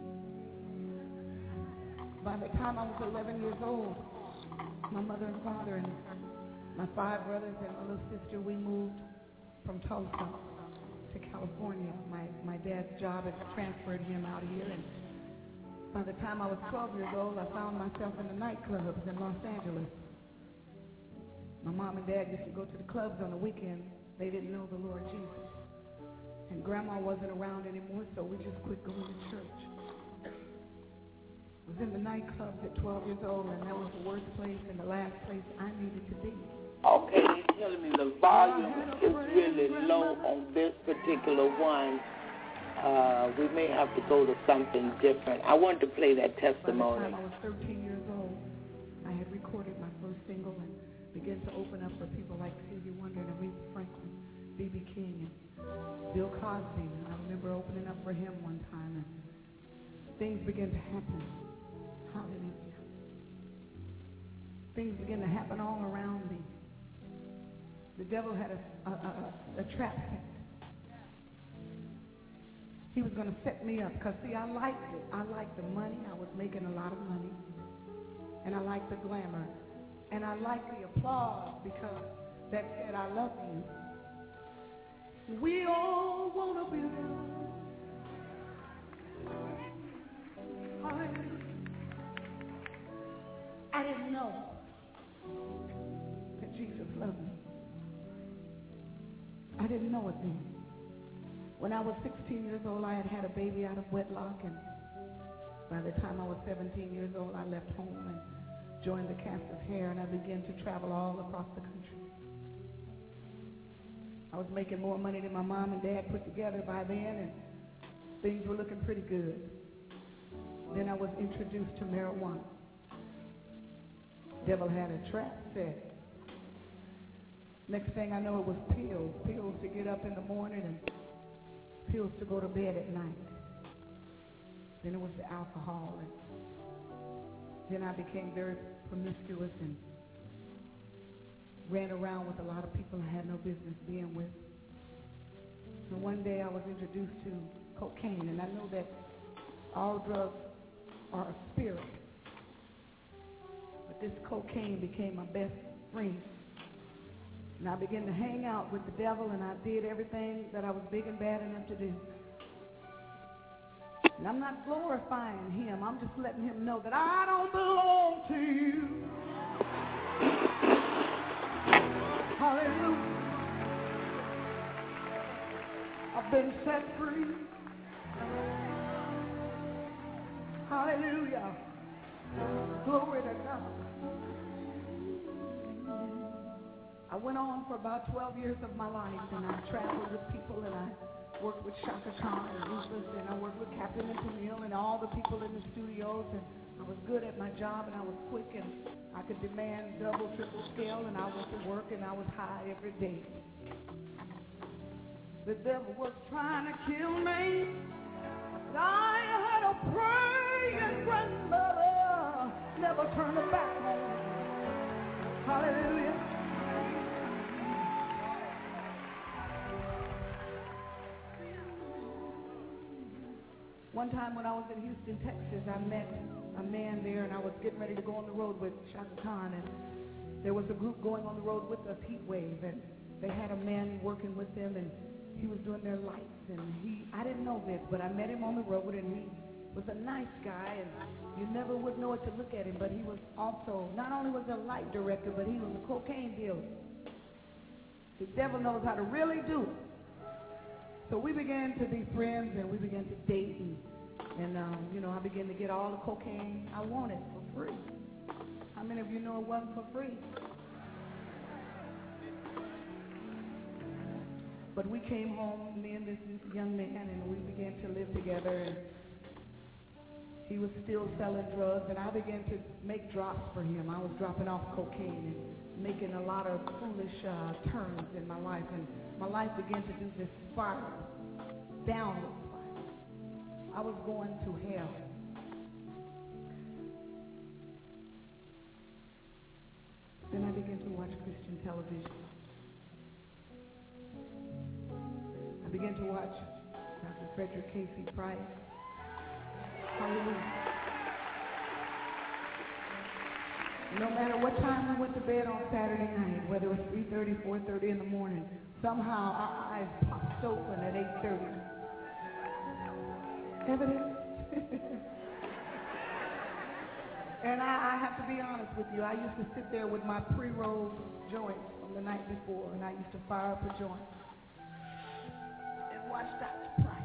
By the time I was eleven years old, my mother and father and my five brothers and my little sister, we moved from Tulsa to California. My, my dad's job had transferred him out here, and by the time I was twelve years old, I found myself in the nightclubs in Los Angeles. My mom and dad used to go to the clubs on the weekends. They didn't know the Lord Jesus. And Grandma wasn't around anymore, so we just quit going to church. I was in the nightclubs at twelve years old, and that was the worst place and the last place I needed to be. Okay, you're telling me the volume is really low on this particular one. Uh, we may have to go to something different. I wanted to play that testimony. By the time I was thirteen years old, I had recorded my first single and began to open up for people like Stevie Wonder and Aretha Franklin, B B King, and Bill Cosby. And I remember opening up for him one time, and things began to happen. Hallelujah. Things began to happen all around me. The devil had a, a, a, a trap set. He was going to set me up because, see, I liked it. I liked the money. I was making a lot of money. And I liked the glamour. And I liked the applause because that said, I love you. We all want to be loved. Hallelujah. I didn't know that Jesus loved me. I didn't know it then. When I was sixteen years old, I had had a baby out of wedlock, and by the time I was seventeen years old, I left home and joined the cast of Hair, and I began to travel all across the country. I was making more money than my mom and dad put together by then, and things were looking pretty good. Then I was introduced to marijuana. Devil had a trap set. Next thing I know, it was pills. Pills to get up in the morning and pills to go to bed at night. Then it was the alcohol. And then I became very promiscuous and ran around with a lot of people I had no business being with. So one day I was introduced to cocaine, and I know that all drugs are a spirit. But this cocaine became my best friend. And I began to hang out with the devil, and I did everything that I was big and bad enough to do. And I'm not glorifying him. I'm just letting him know that I don't belong to you. Hallelujah. I've been set free. Hallelujah. Glory to God. I went on for about twelve years of my life, and I traveled with people, and I worked with Shaka Khan and Rufus, and I worked with Captain and Camille and all the people in the studios, and I was good at my job, and I was quick, and I could demand double, triple scale, and I went to work, and I was high every day. The devil was trying to kill me, but I had a praying grandmother, never turned her back on me. Hallelujah. One time when I was in Houston, Texas, I met a man there, and I was getting ready to go on the road with Shaka Khan, and there was a group going on the road with us, Heat Wave, and they had a man working with them, and he was doing their lights, and he, I didn't know this, but I met him on the road, and he was a nice guy, and you never would know it to look at him, but he was also, not only was a light director, but he was a cocaine dealer. The devil knows how to really do it. So we began to be friends, and we began to date, and, and um, you know, I began to get all the cocaine I wanted for free. How many of you know it wasn't for free? But we came home, me and this young man, and we began to live together, and he was still selling drugs, and I began to make drops for him. I was dropping off cocaine and making a lot of foolish uh, turns in my life, and my life began to do this spiral, downward spiral. I was going to hell. Then I began to watch Christian television. I began to watch Doctor Frederick Casey Price. Hallelujah. No matter what time we went to bed on Saturday night, whether it was three thirty, four thirty in the morning, somehow our eyes popped open at eight thirty. Evidence? And I, I have to be honest with you, I used to sit there with my pre-rolled joints from the night before, and I used to fire up a joint and watch Doctor Price.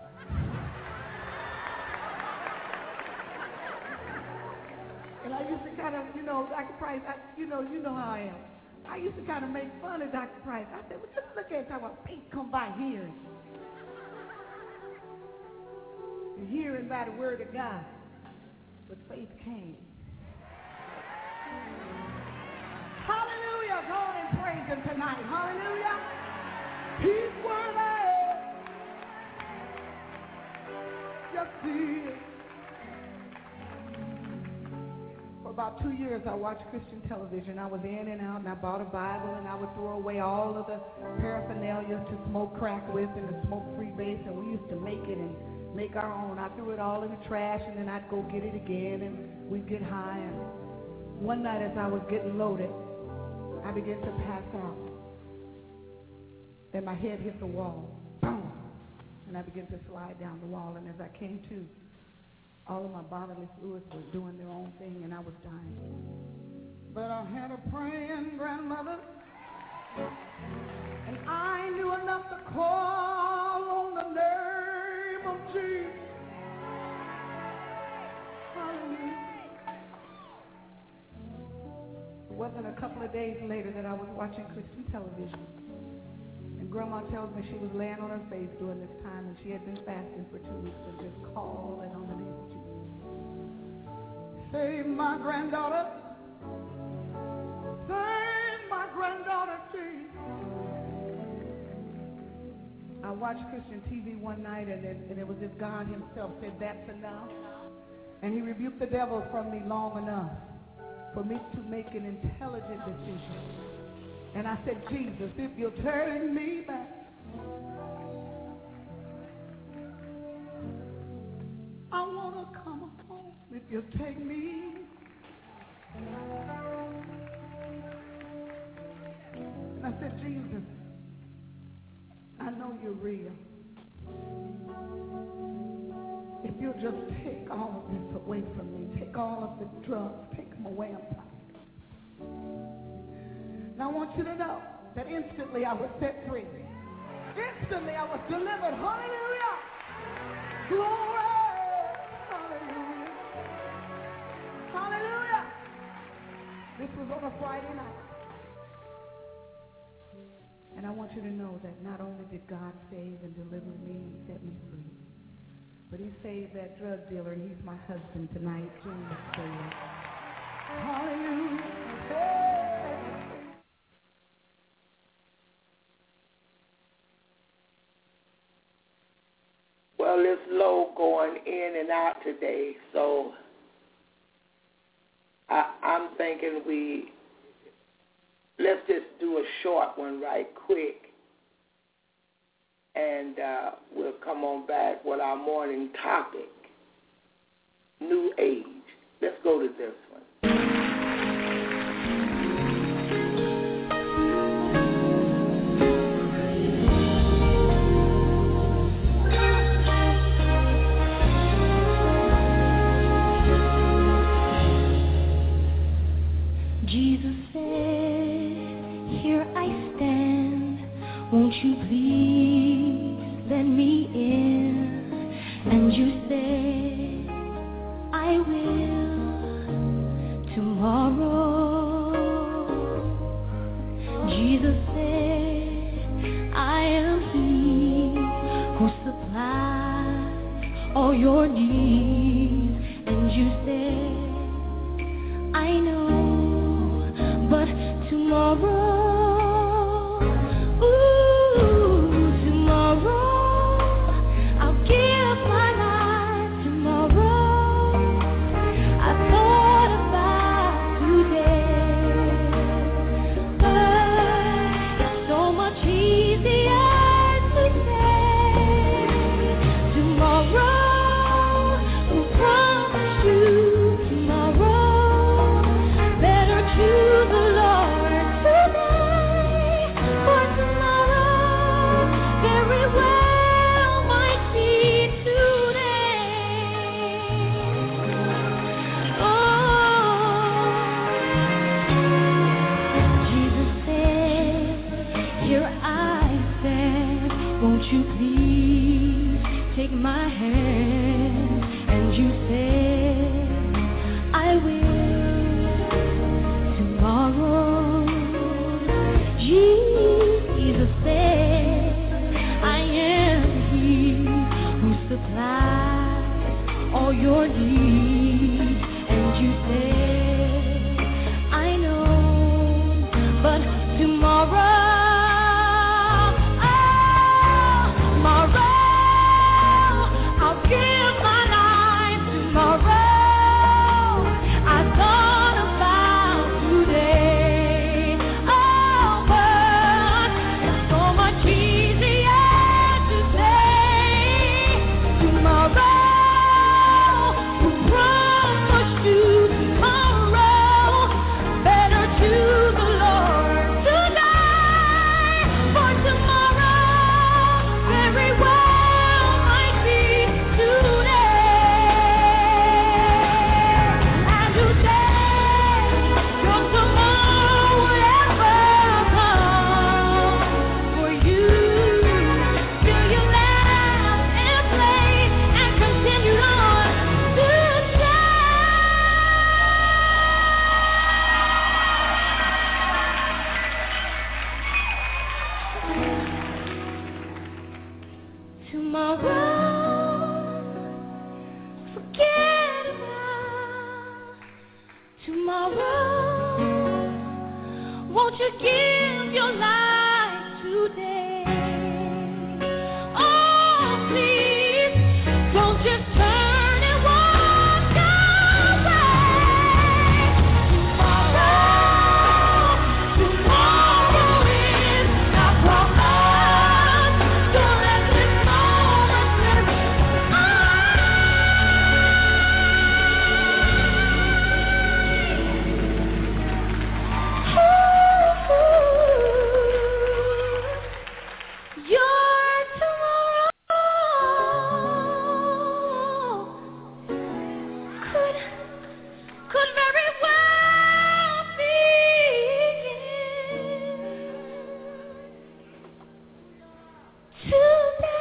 And I used to kind of, you know, Doctor Price, I, you know, you know how I am. I used to kind of make fun of Doctor Price. I said, well, just look at it, talk about faith come by hearing. And hearing by the word of God. But faith came. Hallelujah. Go on and praise him tonight. Hallelujah. He's worthy. Yes, he is. For about two years, I watched Christian television. I was in and out, and I bought a Bible, and I would throw away all of the paraphernalia to smoke crack with and to smoke freebase, and we used to make it and make our own. I threw it all in the trash, and then I'd go get it again, and we'd get high. And one night as I was getting loaded, I began to pass out. And my head hit the wall. Boom! And I began to slide down the wall. And as I came to, all of my bodily fluids were doing their own thing, and I was dying. But I had a praying grandmother, and I knew enough to call on the name of Jesus. Hallelujah. It wasn't a couple of days later that I was watching Christian television, and Grandma tells me she was laying on her face during this time, and she had been fasting for two weeks and just calling on the name of Jesus. Save my granddaughter. Save my granddaughter, Jesus. I watched Christian T V one night, and it, and it was as God himself said, that's enough. And he rebuked the devil from me long enough for me to make an intelligent decision. And I said, Jesus, if you'll turn me back, I want to come home. If you'll take me. And I said, Jesus, I know you're real. If you'll just take all of this away from me, take all of the drugs, take them away, I'm tired. And I want you to know that instantly I was set free. Instantly I was delivered. Hallelujah. Glory. Hallelujah. Hallelujah. This was on a Friday night. And I want you to know that not only did God save and deliver me and set me free, but he saved that drug dealer, and he's my husband tonight, James Taylor. Hallelujah. Hey. Well, it's low going in and out today, so I, I'm thinking we, let's just do a short one right quick, and uh, we'll come on back with our morning topic, New Age. Let's go to this one. Jesus said, here I stand, won't you please let me in? And you said, I will tomorrow. Jesus said, I am he who supplies all your needs, you said, I know, but tomorrow, ooh, tomorrow, I'll give my life tomorrow. I thought about today, but it's so much easier to say tomorrow. Who promised you tomorrow? Better choose the Lord today, for tomorrow very well might be today. Oh, Jesus said, here I stand, won't you please take my hand? And you said, I will tomorrow. Jesus said, I am He who supplies all your needs. And you said, I know, but tomorrow, oh, tomorrow, I'll give my life tomorrow. I thought about today. Oh, but it's so much easier to say tomorrow. Who promised you tomorrow? Better choose the Lord today, for tomorrow very well might be today. And you say your tomorrow will ever come for you. Fill your lamp and play and continue on to tomorrow. Forget about tomorrow. Won't you give your life today? Oh, please, don't just turn and walk away. Tomorrow, tomorrow is not promised. Don't let this moment slip. Your tomorrow could could very well begin today.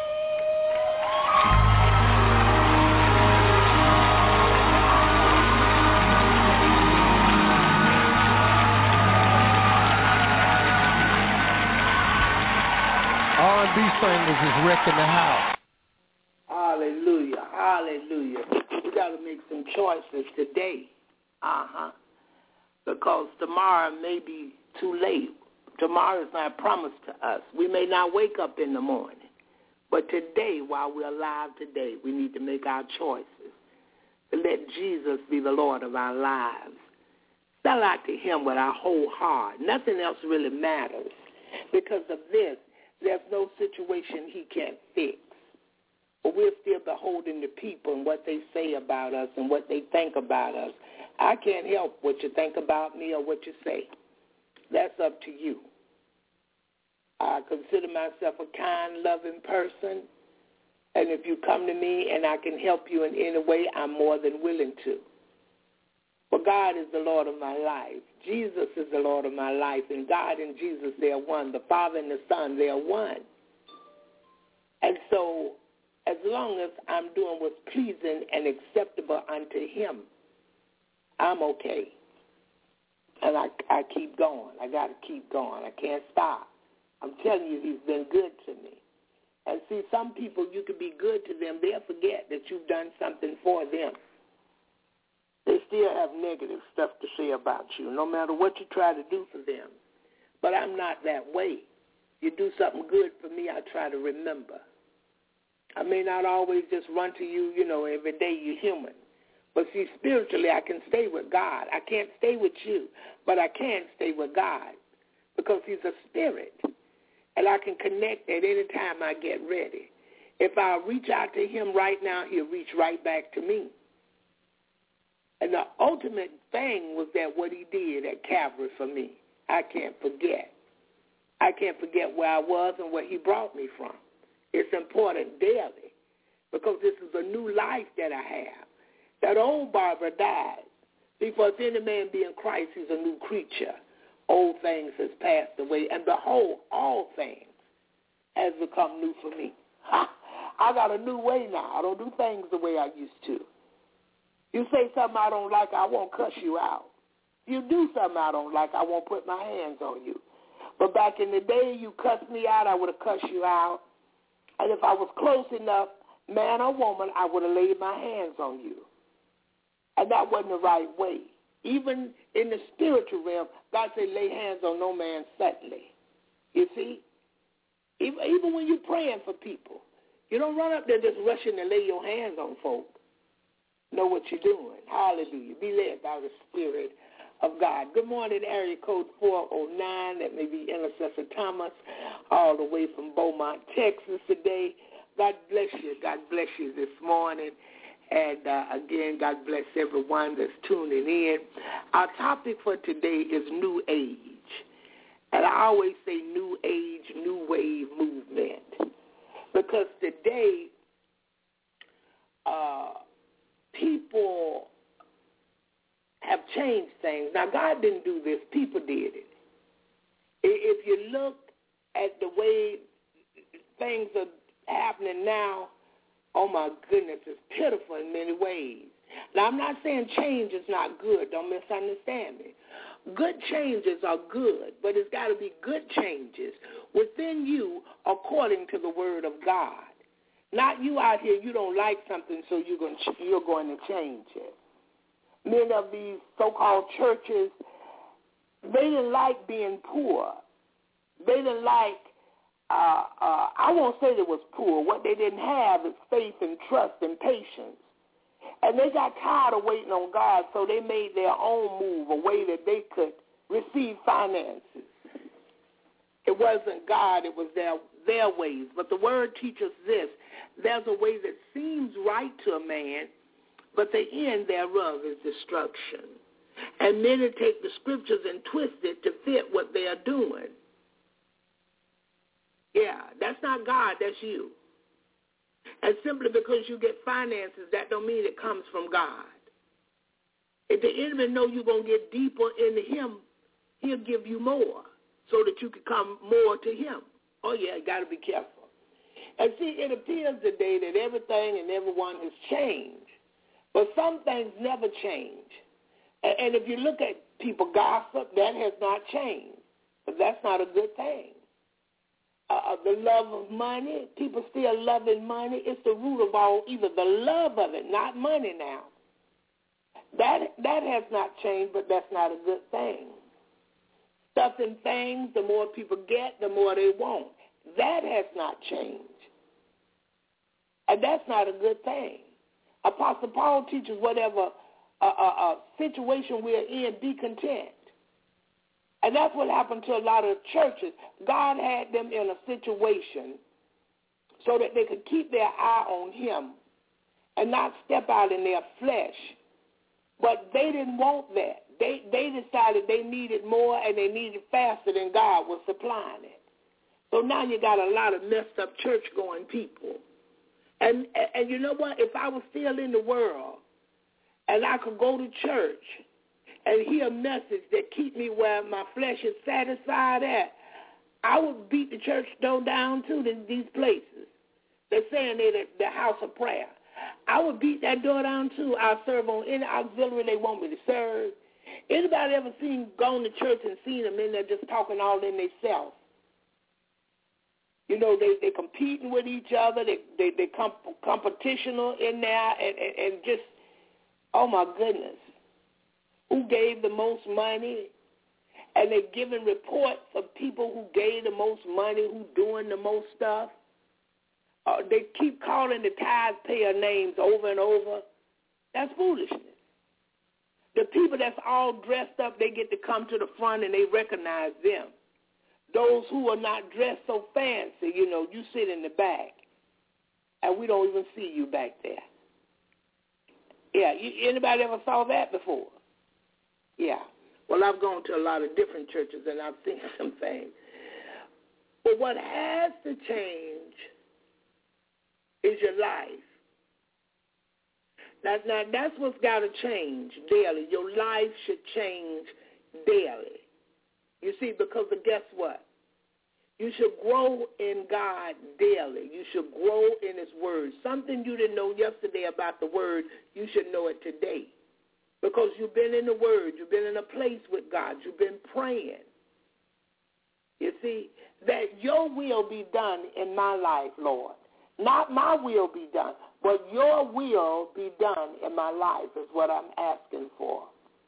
R and B singers is wrecking the house. Hallelujah, hallelujah. We got to make some choices today. Uh-huh. Because tomorrow may be too late. Tomorrow is not promised to us. We may not wake up in the morning. But today, while we're alive today, we need to make our choices. To let Jesus be the Lord of our lives. Sell out to him with our whole heart. Nothing else really matters. Because of this, there's no situation he can't fix. But we're still beholden to people and what they say about us and what they think about us. I can't help what you think about me or what you say. That's up to you. I consider myself a kind, loving person. And if you come to me and I can help you in any way, I'm more than willing to. But God is the Lord of my life. Jesus is the Lord of my life. And God and Jesus, they are one. The Father and the Son, they are one. And so as long as I'm doing what's pleasing and acceptable unto him, I'm okay. And I, I keep going. I got to keep going. I can't stop. I'm telling you, he's been good to me. And see, some people, you can be good to them. They'll forget that you've done something for them. still have negative stuff to say about you, no matter what you try to do for them. But I'm not that way. You do something good for me, I try to remember. I may not always just run to you, you know, every day. You're human. But see, spiritually, I can stay with God. I can't stay with you, but I can stay with God because he's a spirit. And I can connect at any time I get ready. If I reach out to him right now, he'll reach right back to me. And the ultimate thing was that what he did at Calvary for me, I can't forget. I can't forget where I was and where he brought me from. It's important daily because this is a new life that I have. That old Barbara died. Because if any man be in Christ, he's a new creature. Old things has passed away, and behold, all things has become new for me. I got a new way now. I don't do things the way I used to. You say something I don't like, I won't cuss you out. You do something I don't like, I won't put my hands on you. But back in the day, you cussed me out, I would have cussed you out. And if I was close enough, man or woman, I would have laid my hands on you. And that wasn't the right way. Even in the spiritual realm, God said, lay hands on no man suddenly. You see? Even, even when you're praying for people, you don't run up there just rushing to lay your hands on folk. Know what you're doing. Hallelujah. Be led by the Spirit of God. Good morning, area code four oh nine. That may be Intercessor Thomas, all the way from Beaumont, Texas today. God bless you. God bless you this morning. And, uh, again, God bless everyone that's tuning in. Our topic for today is New Age. And I always say New Age, New Wave movement. Because today, uh, people have changed things. Now, God didn't do this. People did it. If you look at the way things are happening now, oh, my goodness, it's pitiful in many ways. Now, I'm not saying change is not good. Don't misunderstand me. Good changes are good, but it's got to be good changes within you according to the Word of God. Not you out here, you don't like something, so you're going to, you're going to change it. Many of these so-called churches, they didn't like being poor. They didn't like Uh, uh, I won't say they was poor. What they didn't have is faith and trust and patience. And they got tired of waiting on God, so they made their own move, a way that they could receive finances. It wasn't God, it was their, their ways. But the Word teaches this. There's a way that seems right to a man, but the end thereof is destruction. And many take the scriptures and twist it to fit what they are doing. Yeah, that's not God, that's you. And simply because you get finances, that don't mean it comes from God. If the enemy know you're going to get deeper into him, he'll give you more so that you can come more to him. Oh, yeah, you got to be careful. And see, it appears today that everything and everyone has changed, but some things never change. And, and if you look at people gossip, that has not changed, but that's not a good thing. Uh, the love of money, people still loving money. It's the root of all evil, the love of it, not money now. That that has not changed, but that's not a good thing. Stuff and things, the more people get, the more they want. That has not changed. And that's not a good thing. Apostle Paul teaches whatever uh, uh, uh, situation we're in, be content. And that's what happened to a lot of churches. God had them in a situation so that they could keep their eye on him and not step out in their flesh. But they didn't want that. They they decided they needed more and they needed faster than God was supplying it. So now you got a lot of messed up church-going people. And, and you know what? If I was still in the world and I could go to church and hear a message that keep me where my flesh is satisfied at, I would beat the church door down to these places. They're saying they're the, the house of prayer. I would beat that door down too. I'll serve on any auxiliary they want me to serve. Anybody ever seen gone to church and seen them in there just talking all in themselves? You know, they they competing with each other. They they they comp- competitional in there, and, and and just, oh my goodness. who gave the most money, and they're giving reports of people who gave the most money, who doing the most stuff. Uh, they keep calling the tithe payer names over and over. That's foolishness. The people that's all dressed up, they get to come to the front and they recognize them. Those who are not dressed so fancy, you know, you sit in the back, and we don't even see you back there. Yeah, you, anybody ever saw that before? Yeah. Well, I've gone to a lot of different churches, and I've seen some things. But what has to change is your life. Now, now that's what's got to change daily. Your life should change daily. You see, because of, guess what? You should grow in God daily. You should grow in his word. Something you didn't know yesterday about the word, you should know it today. Because you've been in the word. You've been in a place with God. You've been praying. You see, that your will be done in my life, Lord. Not my will be done, but your will be done in my life is what I'm asking for.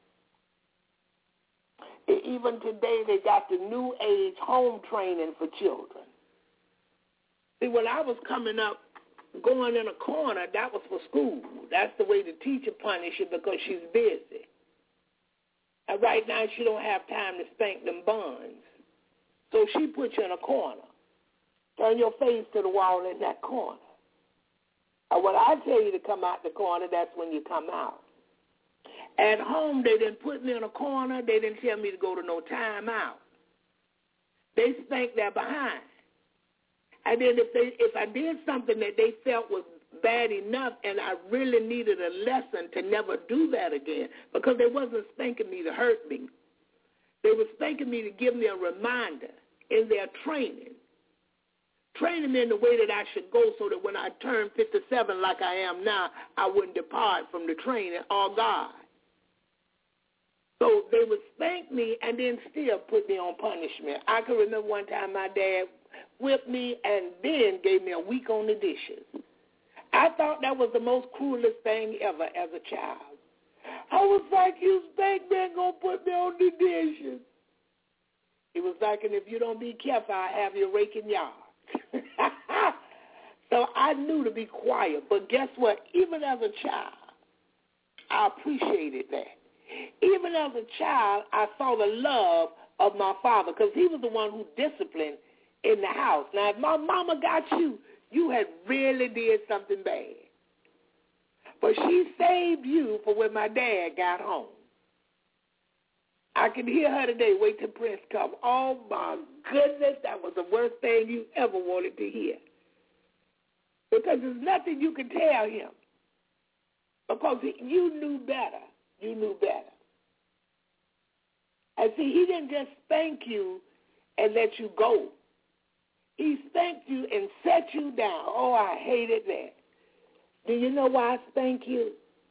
Even today, they got the new age home training for children. See, when I was coming up, going in a corner, that was for school. That's the way the teacher punishes you because she's busy. And right now, she don't have time to spank them buns. So she puts you in a corner. Turn your face to the wall in that corner. And when I tell you to come out the corner, that's when you come out. At home, they didn't put me in a corner. They didn't tell me to go to no timeout. They spanked their behind. And then if they, if I did something that they felt was bad enough and I really needed a lesson to never do that again, because they wasn't spanking me to hurt me. They were spanking me to give me a reminder in their training. Training me in the way that I should go so that when I turn fifty-seven like I am now, I wouldn't depart from the training or God. So they would spank me and then still put me on punishment. I can remember one time my dad whipped me and then gave me a week on the dishes. I thought that was the most cruelest thing ever as a child. I was like, you spanked me and going to put me on the dishes. He was like, and if you don't be careful, I'll have you raking yard. So I knew to be quiet. But guess what? Even as a child, I appreciated that. Even as a child, I saw the love of my father because he was the one who disciplined in the house. Now, if my mama got you, you had really did something bad. But she saved you for when my dad got home. I can hear her today, wait till Prince come. Oh, my goodness, that was the worst thing you ever wanted to hear. Because there's nothing you can tell him. Because he, you knew better. You knew better. And see, he didn't just spank you and let you go. He spanked you and set you down. Oh, I hated that. Do you know why I spank you?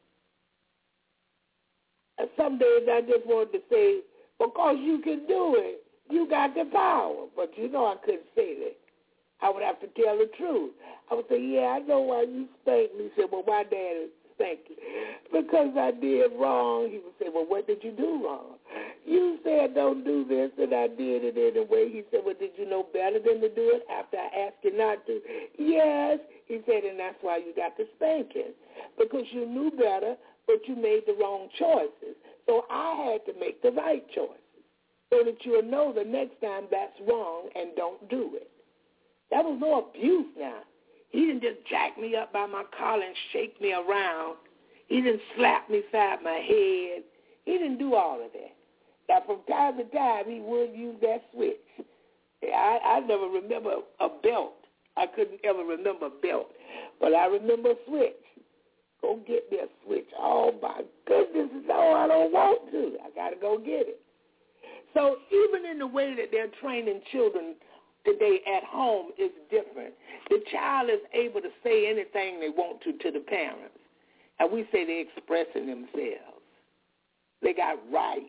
And some days I just wanted to say, because you can do it, you got the power. But you know I couldn't say that. I would have to tell the truth. I would say, yeah, I know why you spanked me. He said, well, why Daddy spanked you? Because I did wrong. He would say, well, what did you do wrong? You said don't do this, and I did it anyway. He said, well, did you know better than to do it after I asked you not to? Yes. He said, and that's why you got the spanking, because you knew better, but you made the wrong choices. So I had to make the right choices so that you'll know the next time that's wrong and don't do it. That was no abuse now. He didn't just jack me up by my collar and shake me around. He didn't slap me side my head. He didn't do all of that. Now, from time to time, he would use that switch. I, I never remember a belt. I couldn't ever remember a belt. But I remember a switch. Go get me a switch. Oh, my goodness, no, I don't want to. I got to go get it. So even in the way that they're training children today at home is different. The child is able to say anything they want to to the parents. And we say they're expressing themselves. They got rights.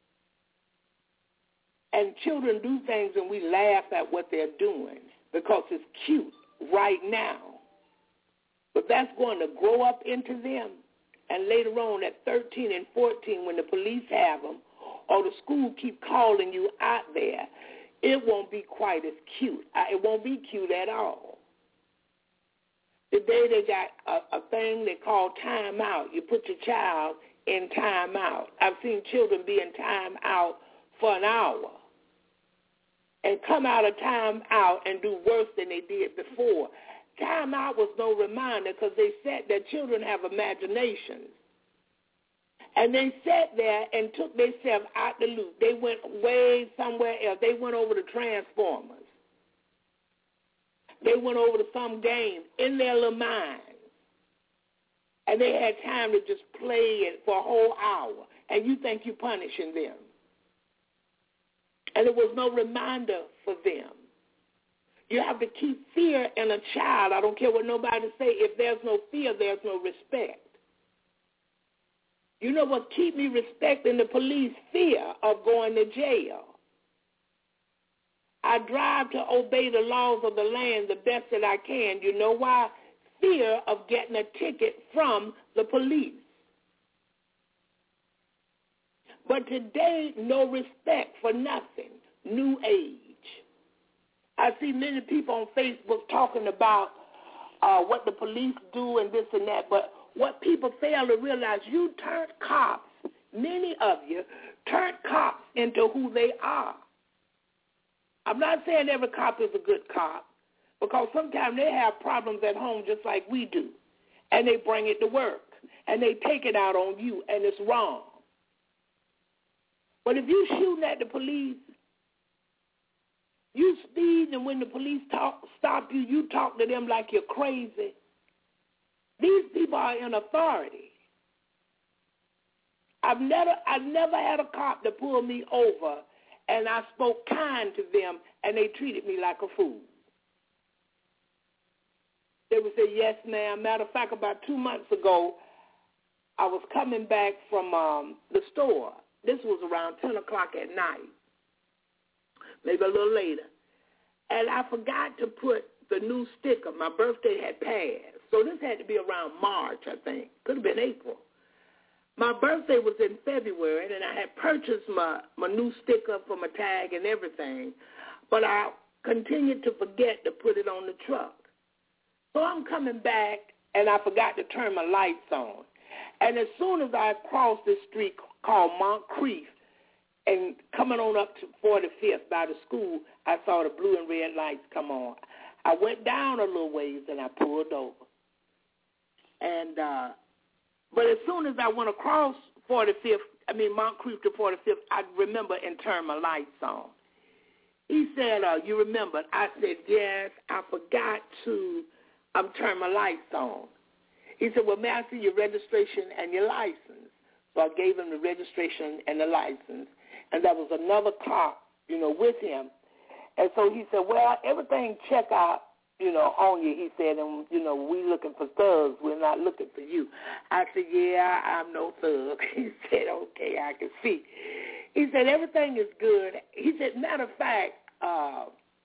And children do things and we laugh at what they're doing because it's cute right now. But that's going to grow up into them. And later on at thirteen and fourteen, when the police have them or the school keep calling you out there, it won't be quite as cute. It won't be cute at all. Today they got a, a thing they call time out. You put your child in time out. I've seen children be in time out for an hour and come out of time out and do worse than they did before. Time out was no reminder because they said that children have imaginations. And they sat there and took themselves out the loop. They went way somewhere else. They went over to Transformers. They went over to some game in their little minds. And they had time to just play it for a whole hour. And you think you're punishing them. And there was no reminder for them. You have to keep fear in a child. I don't care what nobody say. If there's no fear, there's no respect. You know what keep me respecting the police? Fear of going to jail. I drive to obey the laws of the land the best that I can. You know why? Fear of getting a ticket from the police. But today, no respect for nothing. New age. I see many people on Facebook talking about uh, what the police do and this and that, but what people fail to realize, you turned cops, many of you turned cops into who they are. I'm not saying every cop is a good cop, because sometimes they have problems at home just like we do, and they bring it to work, and they take it out on you, and it's wrong. But if you shooting at the police, you speed, and when the police talk, stop you, you talk to them like you're crazy. These people are in authority. I've never, I've never had a cop that pulled me over, and I spoke kind to them, and they treated me like a fool. They would say, yes, ma'am. Matter of fact, about two months ago, I was coming back from um, the store. This was around ten o'clock at night, maybe a little later. And I forgot to put the new sticker. My birthday had passed. So this had to be around March, I think. Could have been April. My birthday was in February, and I had purchased my, my new sticker for my tag and everything. But I continued to forget to put it on the truck. So I'm coming back, and I forgot to turn my lights on. And as soon as I crossed this street called Moncrief, and coming on up to forty-fifth by the school, I saw the blue and red lights come on. I went down a little ways, and I pulled over. And uh, but as soon as I went across forty-fifth, I mean Moncrief to forty-fifth, I remember and turned my lights on. He said, uh, you remember? I said, yes, I forgot to um, turn my lights on. He said, well, may I see your registration and your license? So I gave him the registration and the license. And there was another cop, you know, with him. And so he said, well, everything check out, you know, on you, he said, and, you know, we looking for thugs. We're not looking for you. I said, yeah, I'm no thug. He said, okay, I can see. He said, everything is good. He said, matter of fact, uh,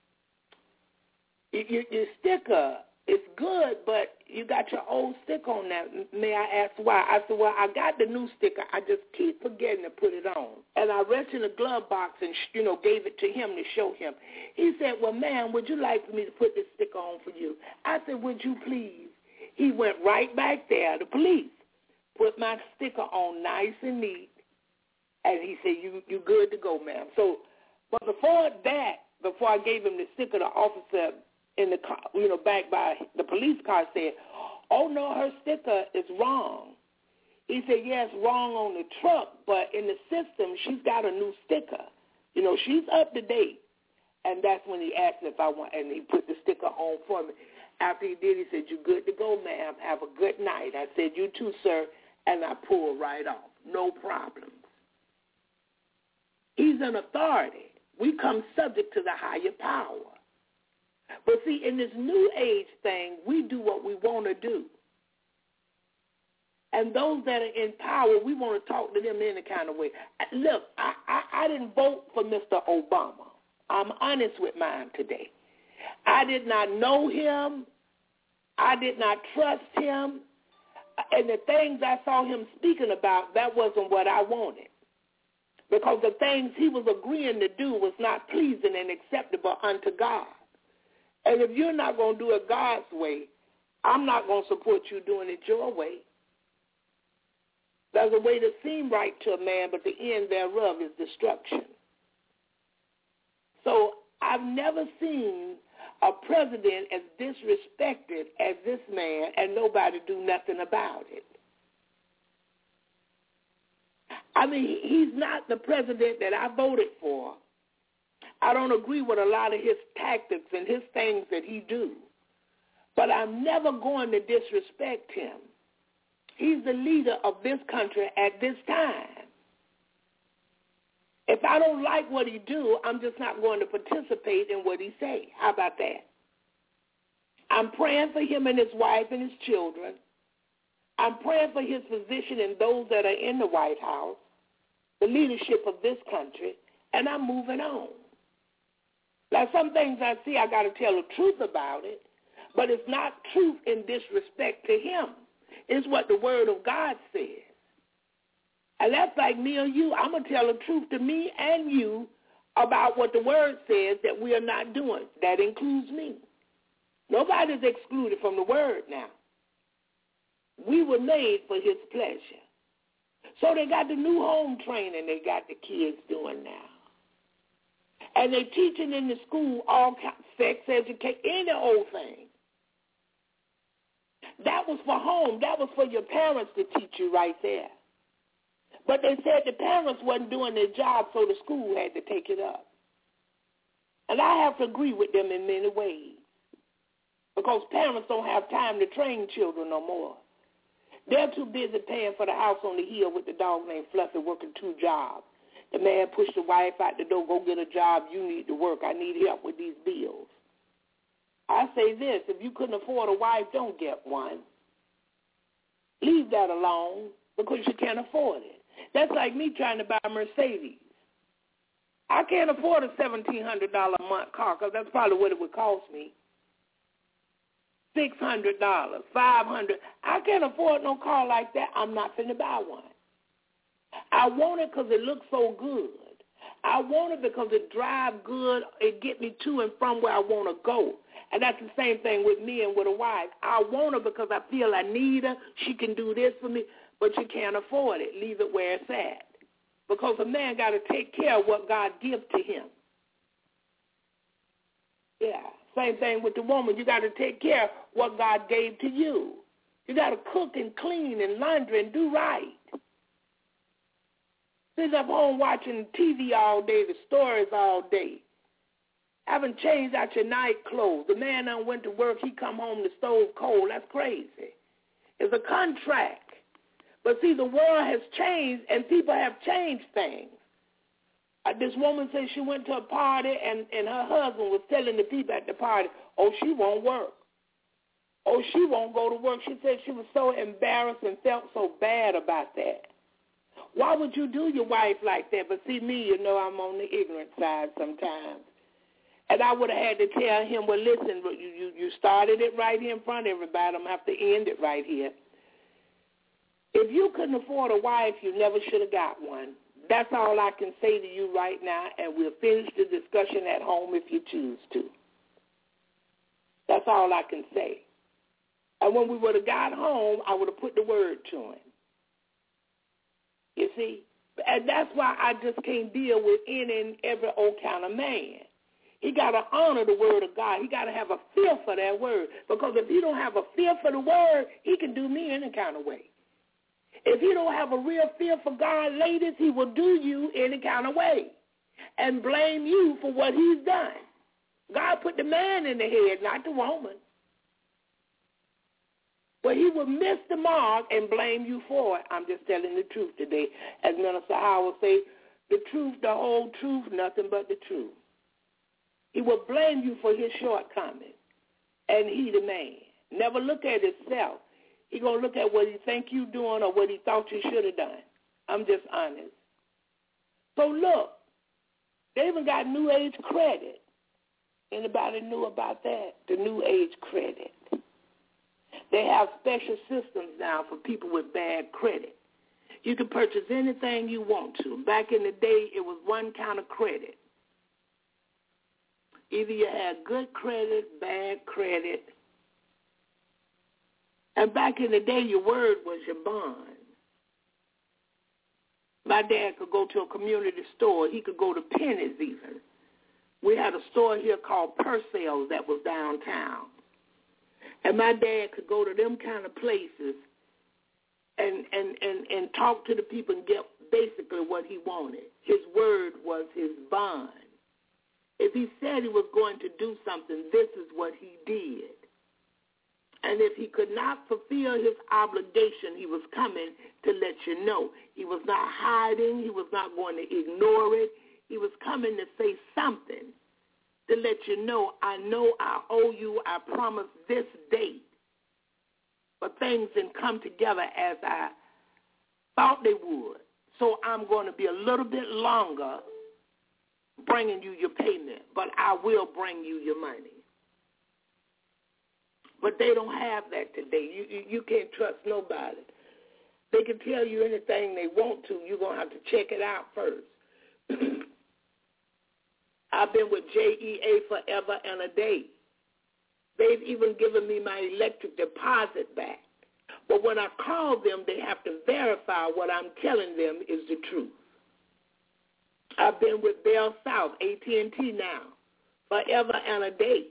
your, your sticker is good, but you got your old sticker on that. May I ask why? I said, well, I got the new sticker. I just keep forgetting to put it on. And I reached in the glove box and, you know, gave it to him to show him. He said, well, ma'am, would you like for me to put this sticker on for you? I said, would you please? He went right back there, the police, put my sticker on nice and neat, and he said, you you good to go, ma'am. So, but before that, before I gave him the sticker, the officer in the car, you know, back by the police car said, oh, no, her sticker is wrong. He said, yes, yeah, wrong on the truck, but in the system, she's got a new sticker. You know, she's up to date. And that's when he asked if I want, and he put the sticker on for me. After he did, he said, you good to go, ma'am. Have a good night. I said, you too, sir. And I pulled right off. No problem. He's an authority. We come subject to the higher power. But see, in this new age thing, we do what we want to do. And those that are in power, we want to talk to them in any kind of way. Look, I, I, I didn't vote for Mister Obama. I'm honest with mine today. I did not know him. I did not trust him. and the things I saw him speaking about, that wasn't what I wanted. Because the things he was agreeing to do was not pleasing and acceptable unto God. And if you're not going to do it God's way, I'm not going to support you doing it your way. There's a way that seems right to a man, but the end thereof is destruction. So I've never seen a president as disrespected as this man and nobody do nothing about it. I mean, he's not the president that I voted for. I don't agree with a lot of his tactics and his things that he do. But I'm never going to disrespect him. He's the leader of this country at this time. If I don't like what he do, I'm just not going to participate in what he say. How about that? I'm praying for him and his wife and his children. I'm praying for his position and those that are in the White House, the leadership of this country, and I'm moving on. Now, some things I see, I got to tell the truth about it, but it's not truth in disrespect to him. It's what the Word of God says. And that's like me or you. I'm going to tell the truth to me and you about what the Word says that we are not doing. That includes me. Nobody's excluded from the Word now. We were made for his pleasure. So they got the new home training they got the kids doing now. And they're teaching in the school all sex education, any old thing. That was for home. That was for your parents to teach you right there. But they said the parents wasn't doing their job, so the school had to take it up. And I have to agree with them in many ways. Because parents don't have time to train children no more. They're too busy paying for the house on the hill with the dog named Fluffy working two jobs. The man pushed the wife out the door, go get a job, you need to work. I need help with these bills. I say this, if you couldn't afford a wife, don't get one. Leave that alone because you can't afford it. That's like me trying to buy a Mercedes. I can't afford a seventeen hundred dollars a month car because that's probably what it would cost me. six hundred dollars, five hundred dollars. I can't afford no car like that. I'm not finna buy one. I want it because it looks so good. I want it because it drives good. It get me to and from where I want to go. And that's the same thing with me and with a wife. I want her because I feel I need her. She can do this for me, but you can't afford it. Leave it where it's at. Because a man got to take care of what God gives to him. Yeah. Same thing with the woman. You got to take care of what God gave to you. You got to cook and clean and laundry and do right. Sit up home watching T V all day, the stories all day. Haven't changed out your night clothes. The man done went to work, he come home, the stove cold. That's crazy. It's a contract. But see, the world has changed, and people have changed things. Uh, this woman said she went to a party, and, and her husband was telling the people at the party, oh, she won't work. Oh, she won't go to work. She said she was so embarrassed and felt so bad about that. Why would you do your wife like that? But see, me, you know, I'm on the ignorant side sometimes. And I would have had to tell him, well, listen, you, you, you started it right here in front of everybody. I'm going to have to end it right here. If you couldn't afford a wife, you never should have got one. That's all I can say to you right now, and we'll finish the discussion at home if you choose to. That's all I can say. And when we would have got home, I would have put the word to him. You see? And that's why I just can't deal with any and every old kind of man. He got to honor the word of God. He got to have a fear for that word. Because if he don't have a fear for the word, he can do me any kind of way. If he don't have a real fear for God, ladies, he will do you any kind of way and blame you for what he's done. God put the man in the head, not the woman. But he will miss the mark and blame you for it. I'm just telling the truth today. As Minister Howard say, the truth, the whole truth, nothing but the truth. He will blame you for his shortcomings, and he the man. Never look at himself. He going to look at what he think you doing or what he thought you should have done. I'm just honest. So look, they even got New Age credit. Anybody knew about that? The New Age credit. They have special systems now for people with bad credit. You can purchase anything you want to. Back in the day, it was one kind of credit. Either you had good credit, bad credit. And back in the day, your word was your bond. My dad could go to a community store. He could go to Penny's even. We had a store here called Purcell's that was downtown. And my dad could go to them kind of places and, and, and, and talk to the people and get basically what he wanted. His word was his bond. If he said he was going to do something, this is what he did. And if he could not fulfill his obligation, he was coming to let you know. He was not hiding. He was not going to ignore it. He was coming to say something to let you know, I know I owe you, I promised this date. But things didn't come together as I thought they would. So I'm going to be a little bit longer bringing you your payment, but I will bring you your money. But they don't have that today. You, you, you can't trust nobody. They can tell you anything they want to. You're going to have to check it out first. I've been with J E A forever and a day. They've even given me my electric deposit back. But when I call them, they have to verify what I'm telling them is the truth. I've been with Bell South, A T and T now, forever and a day.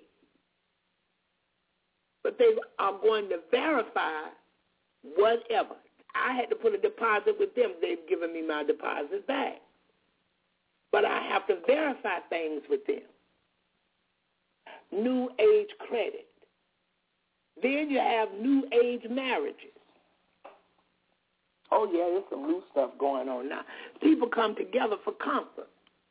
But they are going to verify whatever. I had to put a deposit with them. They've given me my deposit back. But I have to verify things with them. New age credit. Then you have new age marriages. Oh, yeah, there's some new stuff going on now. People come together for comfort.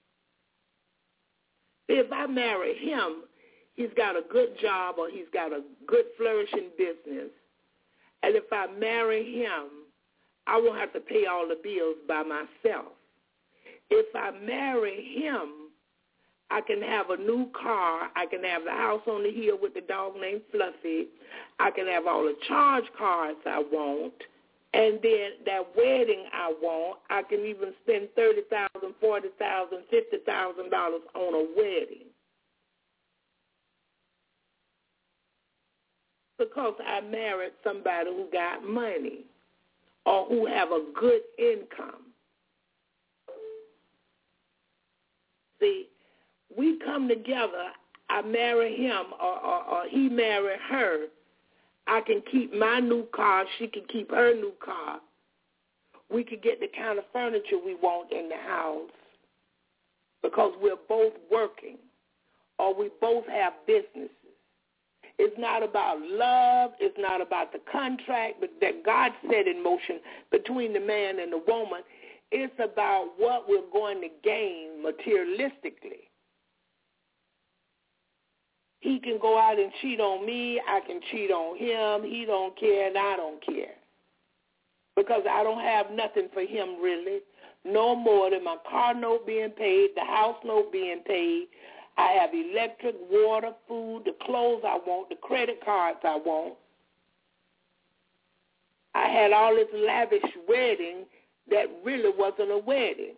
If I marry him, he's got a good job or he's got a good flourishing business. And if I marry him, I won't have to pay all the bills by myself. If I marry him, I can have a new car. I can have the house on the hill with the dog named Fluffy. I can have all the charge cards I want. And then that wedding I want, I can even spend thirty thousand dollars, forty thousand dollars, fifty thousand dollars on a wedding. Because I married somebody who got money or who have a good income. See, we come together, I marry him or, or, or he marry her. I can keep my new car, she can keep her new car. We can get the kind of furniture we want in the house because we're both working or we both have businesses. It's not about love. It's not about the contract but that God set in motion between the man and the woman. It's about what we're going to gain materialistically. He can go out and cheat on me. I can cheat on him. He don't care, and I don't care. Because I don't have nothing for him, really. No more than my car note being paid, the house note being paid. I have electric, water, food, the clothes I want, the credit cards I want. I had all this lavish wedding that really wasn't a wedding.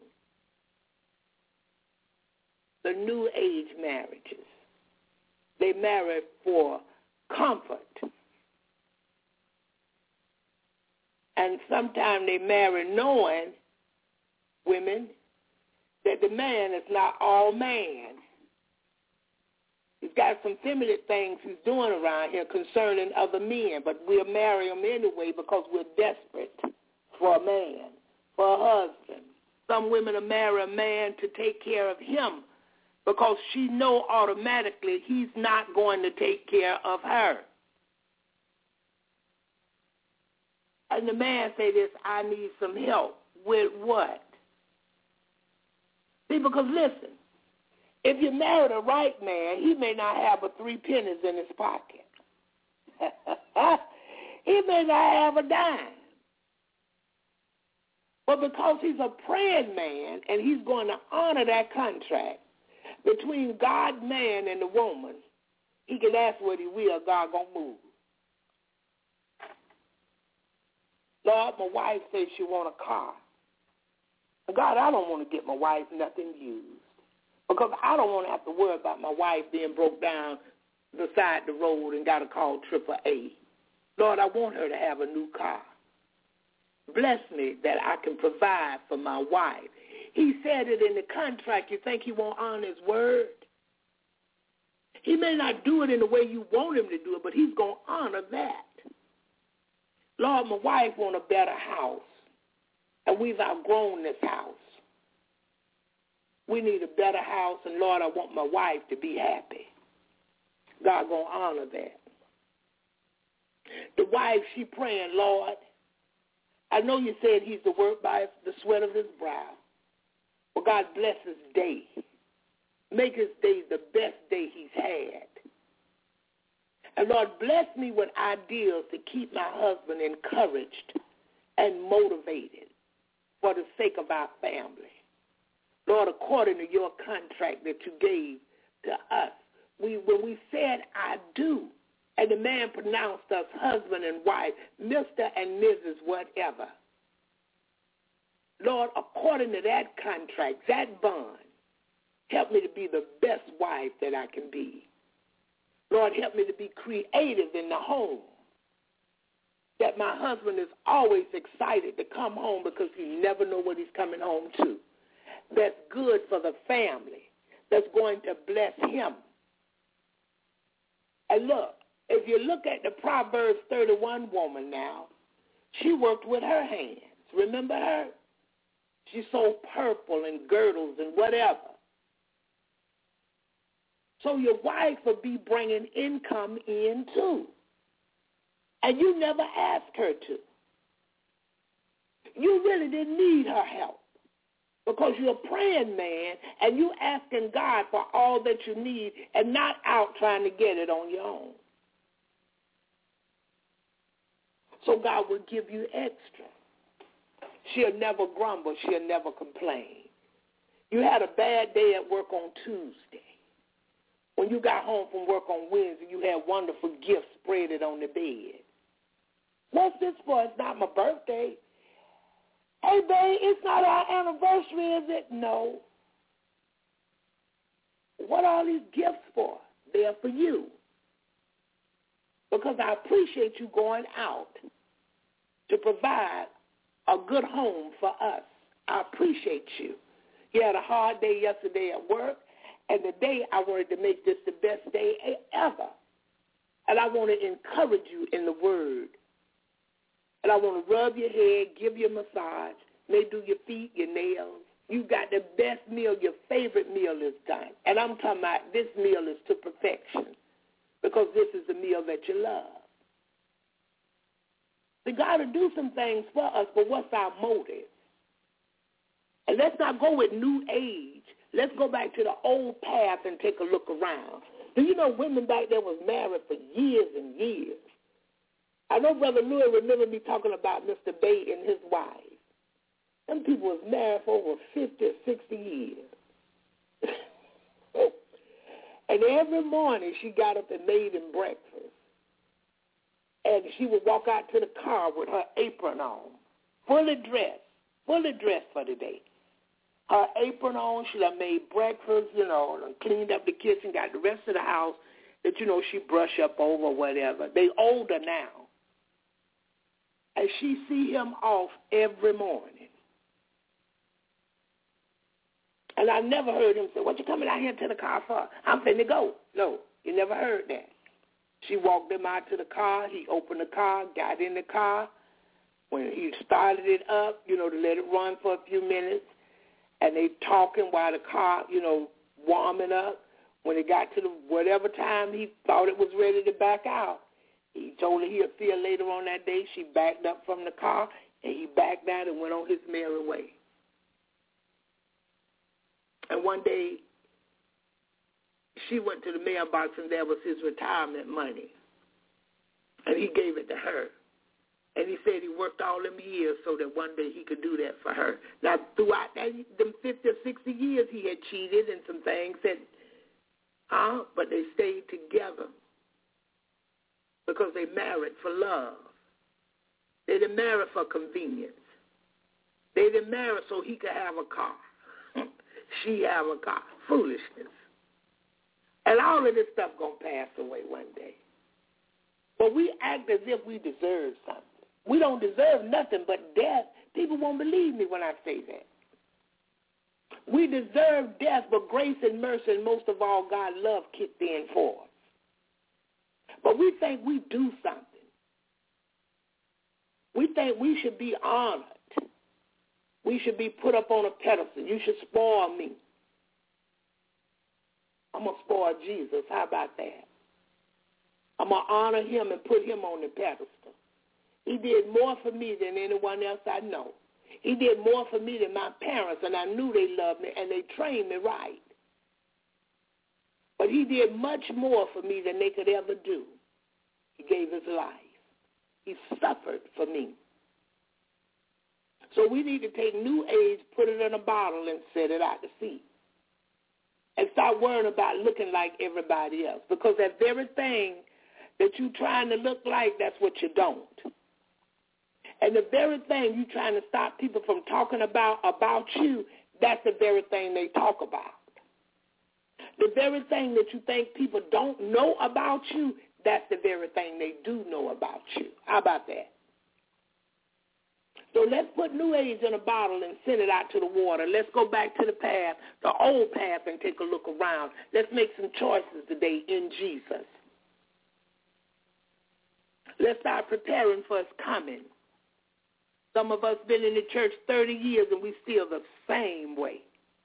The new age marriages. They marry for comfort. And sometimes they marry knowing, women, that the man is not all man. He's got some feminine things he's doing around here concerning other men, but we'll marry him anyway because we're desperate for a man, for a husband. Some women will marry a man to take care of him because she know automatically he's not going to take care of her. And the man say this, I need some help. With what? See, because listen, if you marry the right man, he may not have but three pennies in his pocket. He may not have a dime. But because he's a praying man and he's going to honor that contract between God, man, and the woman, he can ask what he will, God going to move. Lord, my wife says she want a car. God, I don't want to get my wife nothing used because I don't want to have to worry about my wife being broke down beside the road and got to call triple A. Lord, I want her to have a new car. Bless me that I can provide for my wife. He said it in the contract. You think he won't honor his word? He may not do it in the way you want him to do it, but he's going to honor that. Lord, my wife wants a better house, and we've outgrown this house. We need a better house, and Lord, I want my wife to be happy. God going to honor that. The wife, she praying, Lord, I know you said he's to work by the sweat of his brow. Well, God bless his day. Make his day the best day he's had. And Lord, bless me with ideas to keep my husband encouraged and motivated for the sake of our family. Lord, according to your contract that you gave to us, we when we said I do, and the man pronounced us husband and wife, Mister and Missus whatever. Lord, according to that contract, that bond, help me to be the best wife that I can be. Lord, help me to be creative in the home, that my husband is always excited to come home because he never knows what he's coming home to. That's good for the family, that's going to bless him. And look, if you look at the Proverbs thirty-one woman now, she worked with her hands. Remember her? She sold purple and girdles and whatever. So your wife will be bringing income in too. And you never asked her to. You really didn't need her help because you're a praying man and you asking God for all that you need and not out trying to get it on your own. So God will give you extra. She'll never grumble. She'll never complain. You had a bad day at work on Tuesday. When you got home from work on Wednesday, you had wonderful gifts spread it on the bed. What's this for? It's not my birthday. Hey, babe, it's not our anniversary, is it? No. What are all these gifts for? They're for you. Because I appreciate you going out to provide a good home for us. I appreciate you. You had a hard day yesterday at work, and today I wanted to make this the best day ever. And I want to encourage you in the word. And I want to rub your head, give you a massage, maybe do your feet, your nails. You got the best meal. Your favorite meal is done. And I'm talking about this meal is to perfection because this is the meal that you love. So God will do some things for us, but what's our motive? And let's not go with new age. Let's go back to the old path and take a look around. Do you know women back there was married for years and years? I know Brother Louis remember me talking about Mister Bay and his wife. Them people was married for over fifty or sixty years. And every morning she got up and made him breakfast. And she would walk out to the car with her apron on, fully dressed, fully dressed for the day. Her apron on, she done made breakfast, you know, and cleaned up the kitchen, got the rest of the house that, you know, she brush up over or whatever. They older now. And she see him off every morning. And I never heard him say, what you coming out here to the car for? I'm finna go. No, you never heard that. She walked him out to the car. He opened the car, got in the car. When he started it up, you know, to let it run for a few minutes, and they talking while the car, you know, warming up. When it got to the whatever time he thought it was ready to back out, he told her he'll see her later on that day. She backed up from the car, and he backed out and went on his merry way. And one day, she went to the mailbox, and there was his retirement money. And he gave it to her. And he said he worked all them years so that one day he could do that for her. Now, throughout that, them fifty or sixty years, he had cheated and some things that, huh? But they stayed together because they married for love. They didn't marry for convenience. They didn't marry so he could have a car. She have a car. Foolishness. And all of this stuff going to pass away one day. But we act as if we deserve something. We don't deserve nothing but death. People won't believe me when I say that. We deserve death, but grace and mercy and most of all God's love kicked in for us. But we think we do something. We think we should be honored. We should be put up on a pedestal. You should spoil me. I'm going to spoil Jesus. How about that? I'm going to honor him and put him on the pedestal. He did more for me than anyone else I know. He did more for me than my parents, and I knew they loved me, and they trained me right. But he did much more for me than they could ever do. He gave his life. He suffered for me. So we need to take new age, put it in a bottle, and set it out to sea. And start worrying about looking like everybody else. Because that very thing that you're trying to look like, that's what you don't. And the very thing you're trying to stop people from talking about about you, that's the very thing they talk about. The very thing that you think people don't know about you, that's the very thing they do know about you. How about that? So let's put new age in a bottle and send it out to the water. Let's go back to the path, the old path, and take a look around. Let's make some choices today in Jesus. Let's start preparing for his coming. Some of us been in the church thirty years and we still the same way.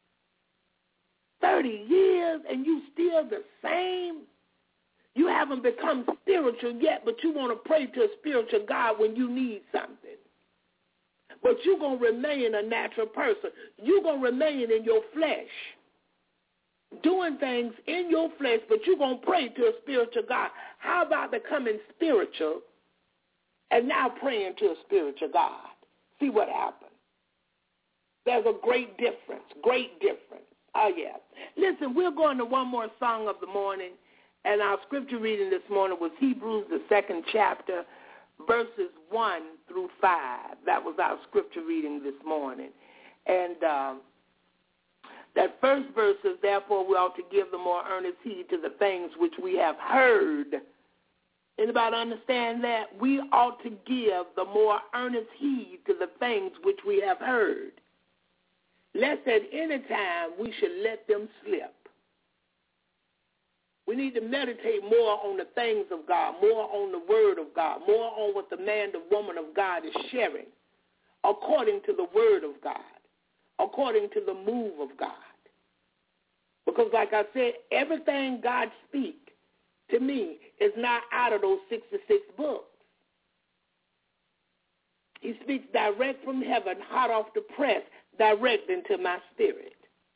thirty years and you still the same? You haven't become spiritual yet, but you want to pray to a spiritual God when you need something. But you're going to remain a natural person. You're going to remain in your flesh, doing things in your flesh, but you're going to pray to a spiritual God. How about becoming spiritual and now praying to a spiritual God? See what happens. There's a great difference, great difference. Oh, yeah. Listen, we're going to one more song of the morning, and our scripture reading this morning was Hebrews, the second chapter, verses one through five. That was our scripture reading this morning. And um, that first verse is, therefore we ought to give the more earnest heed to the things which we have heard. Anybody understand that? We ought to give the more earnest heed to the things which we have heard. Lest at any time we should let them slip. We need to meditate more on the things of God, more on the word of God, more on what the man, the woman of God is sharing, according to the word of God, according to the move of God. Because like I said, everything God speaks to me is not out of those sixty-six books. He speaks direct from heaven, hot off the press, direct into my spirit.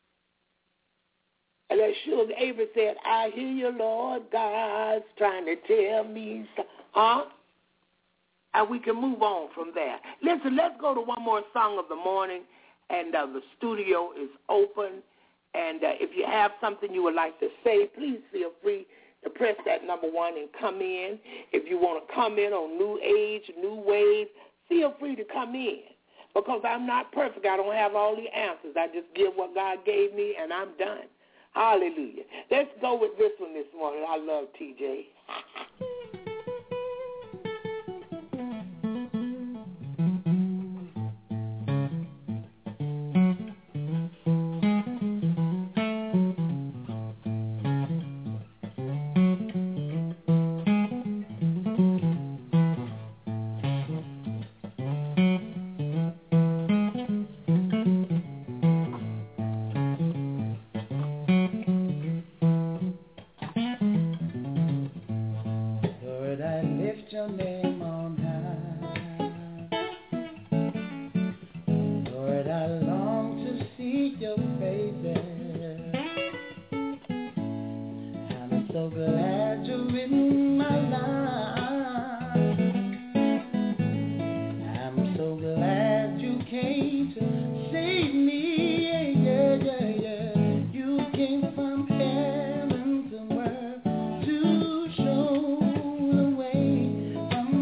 And as Sugar Avery said, I hear you, Lord, God's trying to tell me something. Huh? And we can move on from there. Listen, let's go to one more song of the morning, and uh, the studio is open. And uh, if you have something you would like to say, please feel free to press that number one and come in. If you want to comment on New Age, New Wave, feel free to come in. Because I'm not perfect. I don't have all the answers. I just give what God gave me, and I'm done. Hallelujah. Let's go with this one this morning. I love T J. From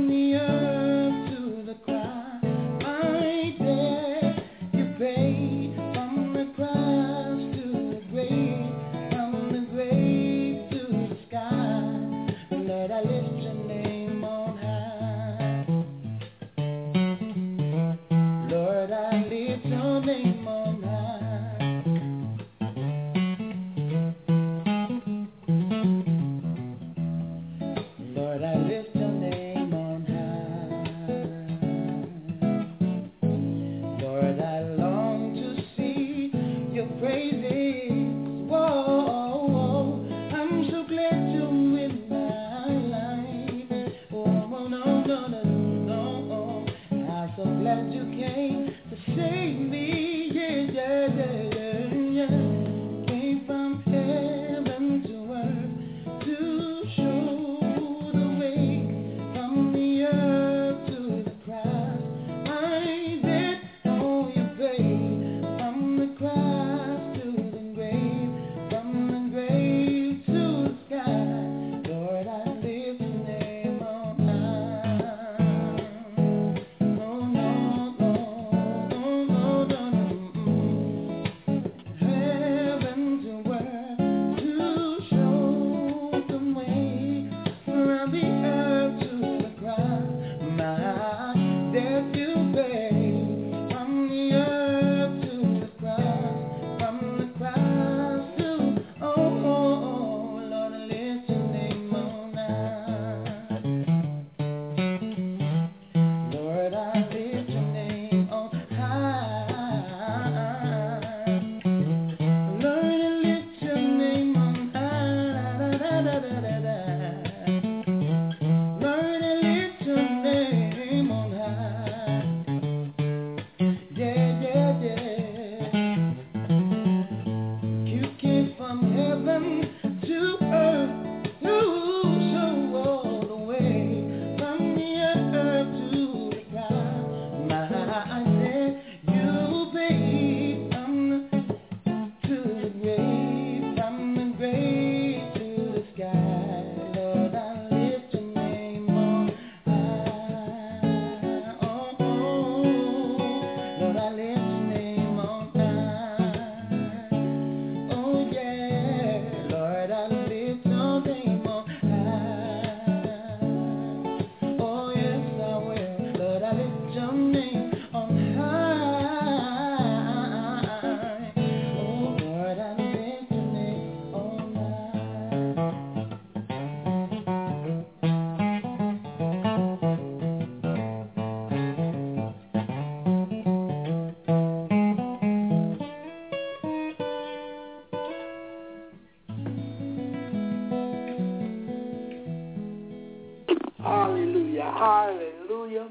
Hallelujah. Hallelujah.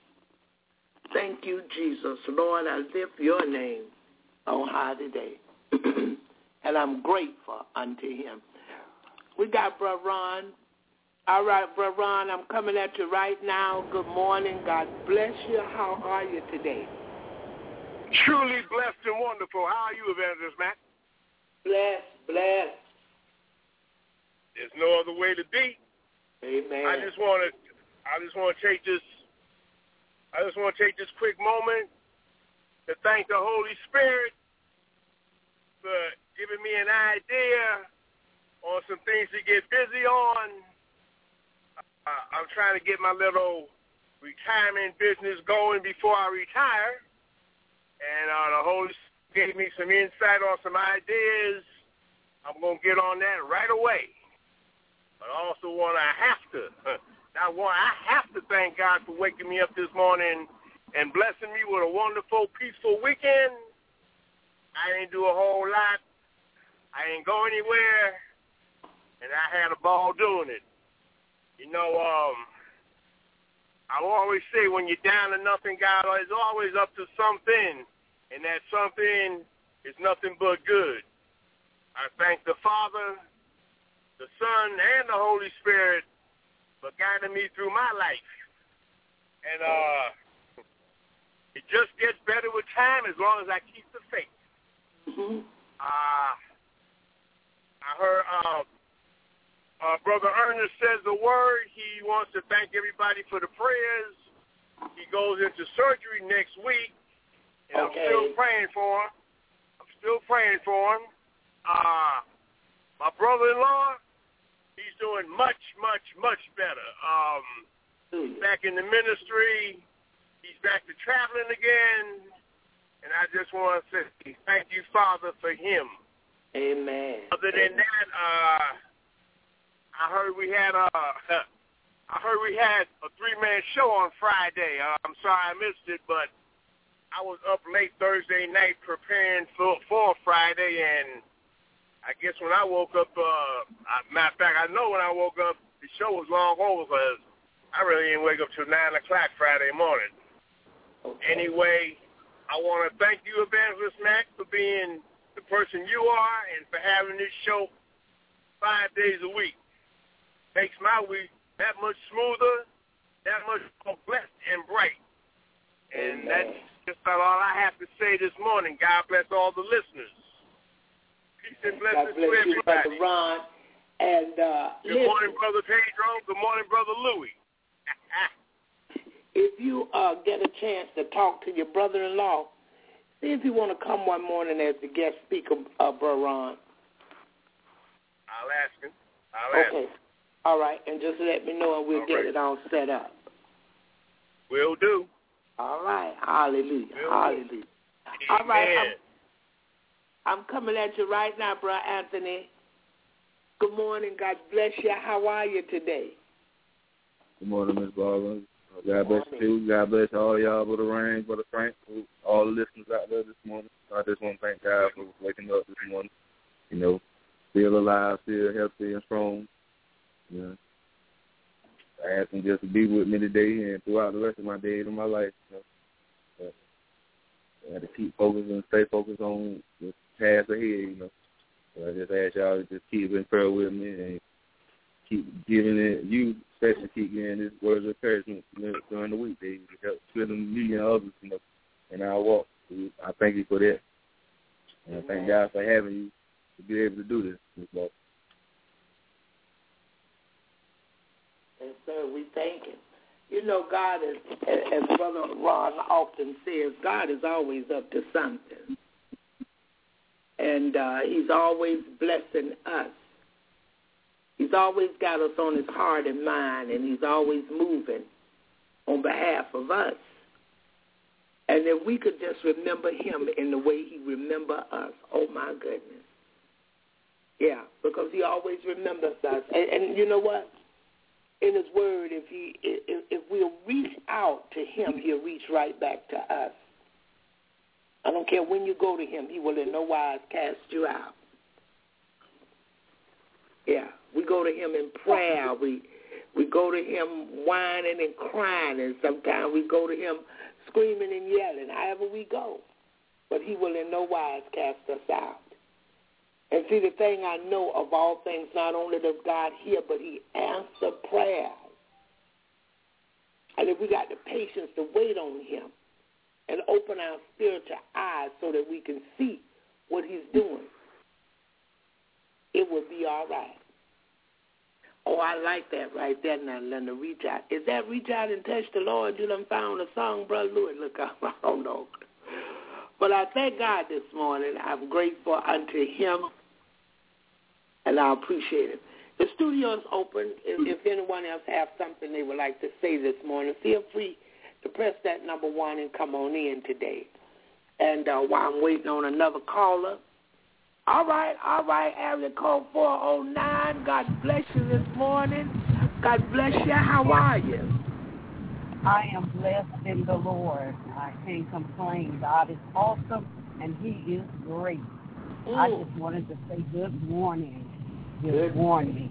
Thank you, Jesus. Lord, I lift your name on high today. And I'm grateful unto him. We got Brother Ron. All right, Brother Ron, I'm coming at you right now. Good morning. God bless you. How are you today? Truly blessed and wonderful. How are you, Evangelist Matt? Blessed, blessed. There's no other way to be. Amen. I just want to, I just want to take this, I just want to take this quick moment to thank the Holy Spirit for giving me an idea on some things to get busy on. Uh, I'm trying to get my little retirement business going before I retire, and uh, the Holy Spirit gave me some insight on some ideas. I'm going to get on that right away. But I also want to have to, I want, I have to thank God for waking me up this morning and blessing me with a wonderful, peaceful weekend. I didn't do a whole lot. I didn't go anywhere, and I had a ball doing it. You know, um, I always say when you're down to nothing, God is always up to something, and that something is nothing but good. I thank the Father, the Son, and the Holy Spirit for guiding me through my life. And uh, it just gets better with time as long as I keep the faith. Mm-hmm. Uh, I heard uh, uh, Brother Ernest says the word. He wants to thank everybody for the prayers. He goes into surgery next week, and okay. I'm still praying for him. I'm still praying for him. Uh, my brother-in-law, he's doing much, much, much better. Um, he's back in the ministry. He's back to traveling again. And I just want to say thank you, Father, for him. Amen. Other than that, uh, I heard we had a, I heard we had a three-man show on Friday. Uh, I'm sorry I missed it, but I was up late Thursday night preparing for, for Friday, and I guess when I woke up, uh, matter of fact, I know when I woke up, the show was long over because I really didn't wake up till nine o'clock Friday morning. Okay. Anyway, I want to thank you, Evangelist Mac, for being the person you are and for having this show five days a week. Makes my week that much smoother, that much more blessed and bright. And Amen. That's just about all I have to say this morning. God bless all the listeners. Peace and blessings to everybody. Brother Ron. And, uh, Good listen. morning, Brother Pedro. Good morning, Brother Louis. If you uh, get a chance to talk to your brother-in-law, see if you want to come one morning as the guest speaker, uh, Brother Ron. I'll ask him. I'll ask okay. him. All right, and just let me know and we'll all get right. it all set up. Will do. All right. Hallelujah. Will Hallelujah. do. All right. I'm, I'm coming at you right now, Brother Anthony. Good morning. God bless you. How are you today? Good morning, Miz Barbara. God bless you, too. God bless all y'all, Brother Rain, Brother Frank, all the listeners out there this morning. I just want to thank God for waking up this morning. You know, still alive, still healthy and strong. You know, I ask him just to be with me today and throughout the rest of my days of my life. You know. But I had to keep focused and stay focused on the task ahead, you know. So I just ask y'all to just keep in prayer with me and keep giving it, you especially keep getting this words of encouragement during the weekdays to help strengthen me and others, you know, in our walk. So I thank you for that. And I thank God for having you to be able to do this, Miz Barbara. Yes, sir, we thank him. You know, God is, as Brother Ron often says, God is always up to something. And uh, he's always blessing us. He's always got us on his heart and mind, and he's always moving on behalf of us. And if we could just remember him in the way he remembers us, oh, my goodness. Yeah, because he always remembers us. And, and you know what? In his word, if he if, if we'll reach out to him, he'll reach right back to us. I don't care when you go to him, he will in no wise cast you out. Yeah, we go to him in prayer. We We go to him whining and crying, and sometimes we go to him screaming and yelling, however we go. But he will in no wise cast us out. And see, the thing I know of all things, not only does God hear, but he answers prayers. And if we got the patience to wait on him and open our spiritual eyes so that we can see what he's doing, it will be all right. Oh, I like that right there now, Linda. Reach out. Is that reach out and touch the Lord? You done found a song, Brother Louis? Look, I don't know. But I thank God this morning. I'm grateful unto him, and I appreciate it. The studio is open. If, if anyone else has something they would like to say this morning, feel free to press that number one and come on in today. And uh, while I'm waiting on another caller, all right, all right, area code four oh nine. God bless you this morning. God bless you. How are you? I am blessed in the Lord. I can't complain. God is awesome, and he is great. Ooh. I just wanted to say good morning. Good, good. morning.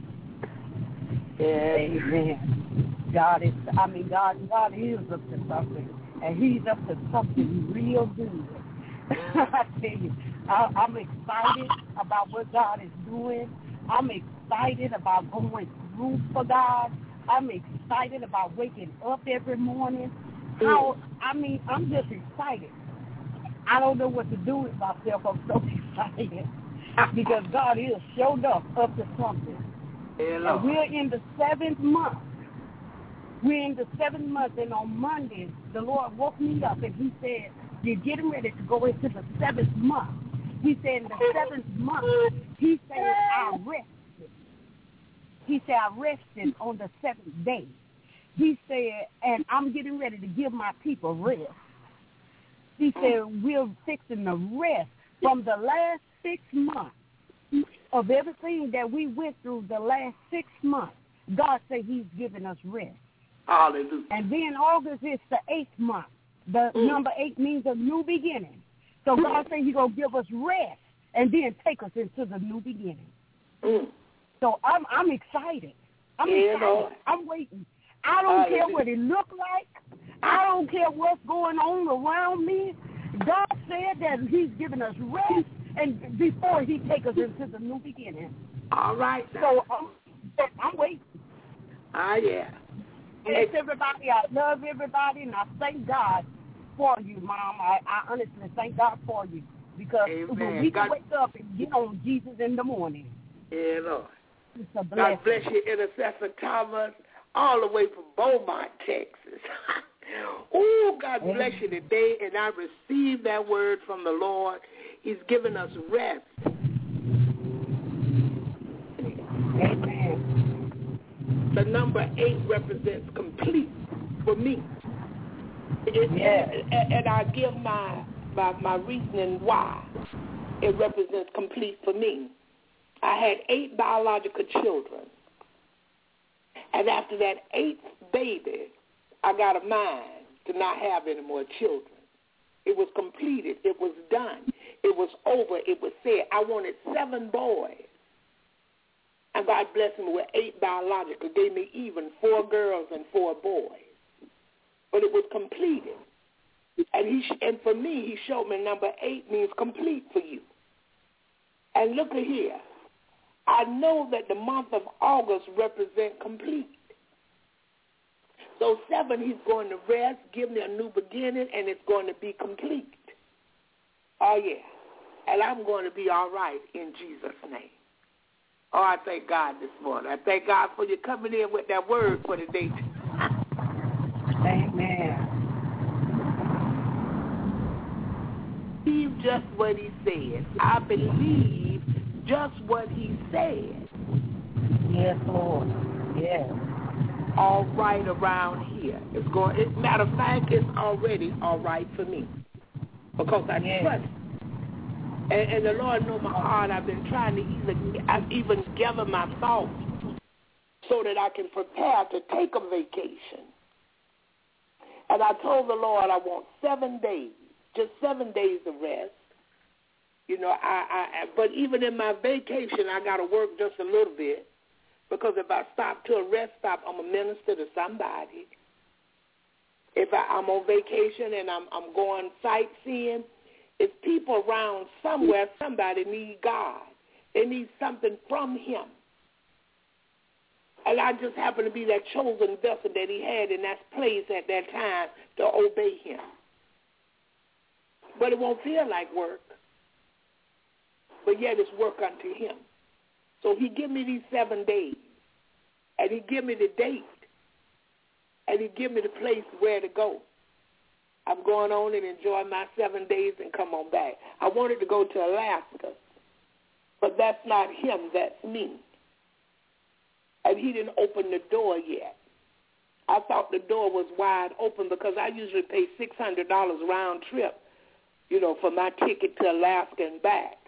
Yes. Amen. God is, I mean, God, God is up to something, and he's up to something real good. I tell you, I, I'm excited about what God is doing. I'm excited about going through for God. I'm excited about waking up every morning. How I mean, I'm just excited. I don't know what to do with myself. I'm so excited because God is showed up up to something. Hello. And we're in the seventh month. We're in the seventh month, and on Monday, the Lord woke me up, and he said, you're getting ready to go into the seventh month. He said in the seventh month, he said, I rested. He said, I rested on the seventh day. He said, and I'm getting ready to give my people rest. He said, we're fixing the rest from the last six months of everything that we went through the last six months. God said he's giving us rest. Hallelujah. And then August is the eighth month. The mm. number eight means a new beginning. So God said he's going to give us rest and then take us into the new beginning. Mm. So I'm I'm excited. I'm yeah, excited. Lord. I'm waiting. I don't Hallelujah. care what it look like. I don't care what's going on around me. God said that he's giving us rest and before he takes us into the new beginning. All right. So I'm, I'm waiting. Ah, yeah. It's everybody. I love everybody, and I thank God for you, Mom. I, I honestly thank God for you because Amen. when we God, wake up and get on Jesus in the morning. Yeah, Lord. It's a blessing. God bless you, Intercessor Thomas, all the way from Beaumont, Texas. Oh, God Amen. bless you today, and I received that word from the Lord. He's given us rest. Amen. The number eight represents complete for me. It, yes. and, and I give my, my my reasoning why it represents complete for me. I had eight biological children. And after that eighth baby, I got a mind to not have any more children. It was completed. It was done. It was over. It was said. I wanted seven boys. And God blessed me with eight biological, gave me even four girls and four boys. But it was completed. And he and for me, he showed me number eight means complete for you. And look at here. I know that the month of August represents complete. So seven, he's going to rest, give me a new beginning, and it's going to be complete. Oh, yeah. And I'm going to be all right in Jesus' name. Oh, I thank God this morning. I thank God for you coming in with that word for the day. Amen. Believe just what he said. I believe just what he said. Yes, Lord. Yes. All right around here. It's going. It, matter of fact, it's already all right for me because I yes. trust. And, and the Lord knows my heart. I've been trying to even, I've even gather my thoughts so that I can prepare to take a vacation. And I told the Lord I want seven days, just seven days of rest. You know, I, I but even in my vacation, I got to work just a little bit Because if I stop to a rest stop, I'm a minister to somebody. If I, I'm on vacation and I'm, I'm going sightseeing, it's people around somewhere. Somebody need God. They need something from him. And I just happen to be that chosen vessel that he had in that place at that time to obey him. But it won't feel like work. But yet it's work unto him. So he give me these seven days. And he give me the date. And he give me the place where to go. I'm going on and enjoy my seven days and come on back. I wanted to go to Alaska. But that's not him, that's me. And he didn't open the door yet. I thought the door was wide open because I usually pay six hundred dollars round trip, you know, for my ticket to Alaska and back.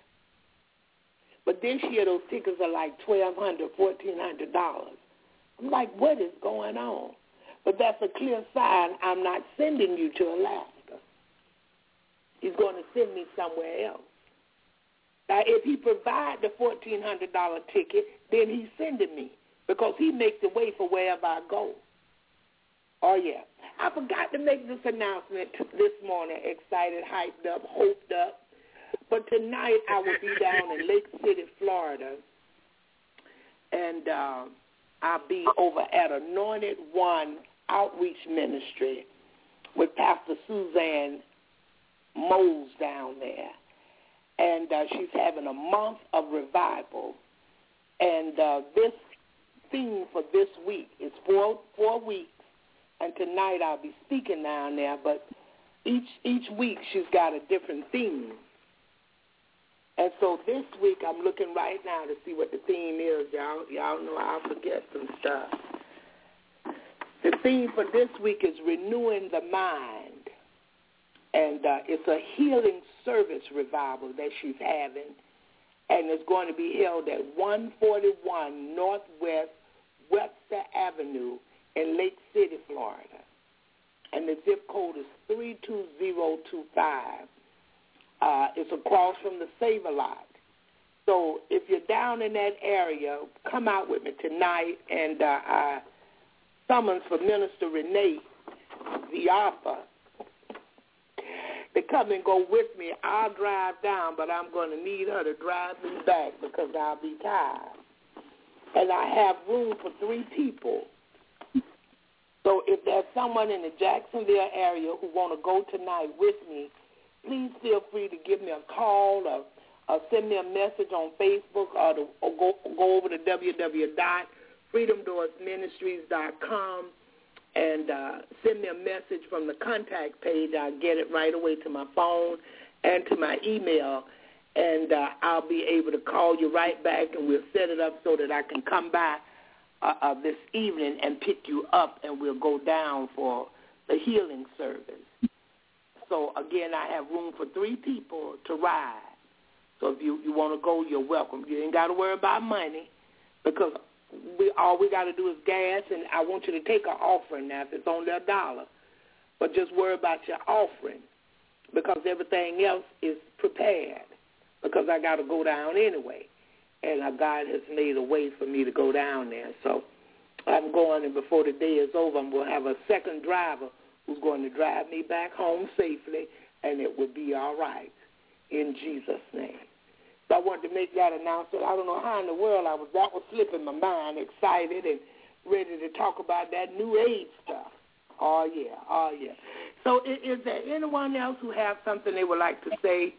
But this year those tickets are like twelve hundred dollars, fourteen hundred dollars. I'm like, what is going on? But that's a clear sign I'm not sending you to Alaska. He's going to send me somewhere else. Now, if he provides the fourteen hundred dollars ticket, then he's sending me because he makes the way for wherever I go. Oh, yeah. I forgot to make this announcement this morning, excited, hyped up, hoped up. But tonight I will be down in Lake City, Florida, and uh, I'll be over at Anointed One Outreach Ministry with Pastor Suzanne Moles down there. And uh, she's having a month of revival. And uh, this theme for this week is four, four weeks. And tonight I'll be speaking down there. But each each week she's got a different theme. And so this week I'm looking right now to see what the theme is. Y'all, y'all know I'll forget some stuff. The theme for this week is renewing the mind. And uh, it's a healing service revival that she's having. And it's going to be held at one forty-one Northwest Webster Avenue in Lake City, Florida. And the zip code is three two zero two five. Uh, it's across from the Save-A-Lot. So if you're down in that area, come out with me tonight. And uh, I summons for Minister Renee Viapa to come and go with me. I'll drive down, but I'm going to need her to drive me back because I'll be tired. And I have room for three people. So if there's someone in the Jacksonville area who want to go tonight with me, please feel free to give me a call or, or send me a message on Facebook or, to, or go, go over to w w w dot freedom doors ministries dot com and uh, send me a message from the contact page. I'll get it right away to my phone and to my email, and uh, I'll be able to call you right back, and we'll set it up so that I can come by uh, uh, this evening and pick you up, and we'll go down for the healing service. So, again, I have room for three people to ride. So if you, you want to go, you're welcome. You ain't got to worry about money because we all we got to do is gas, and I want you to take an offering now if it's only a dollar. But just worry about your offering because everything else is prepared because I got to go down anyway. And uh, God has made a way for me to go down there. So I'm going, and before the day is over, I'm going to have a second driver who's going to drive me back home safely, and it will be all right in Jesus' name. So I wanted to make that announcement. I don't know how in the world I was, that was slipping my mind, excited and ready to talk about that New Age stuff. Oh, yeah, oh, yeah. So is, is there anyone else who has something they would like to say?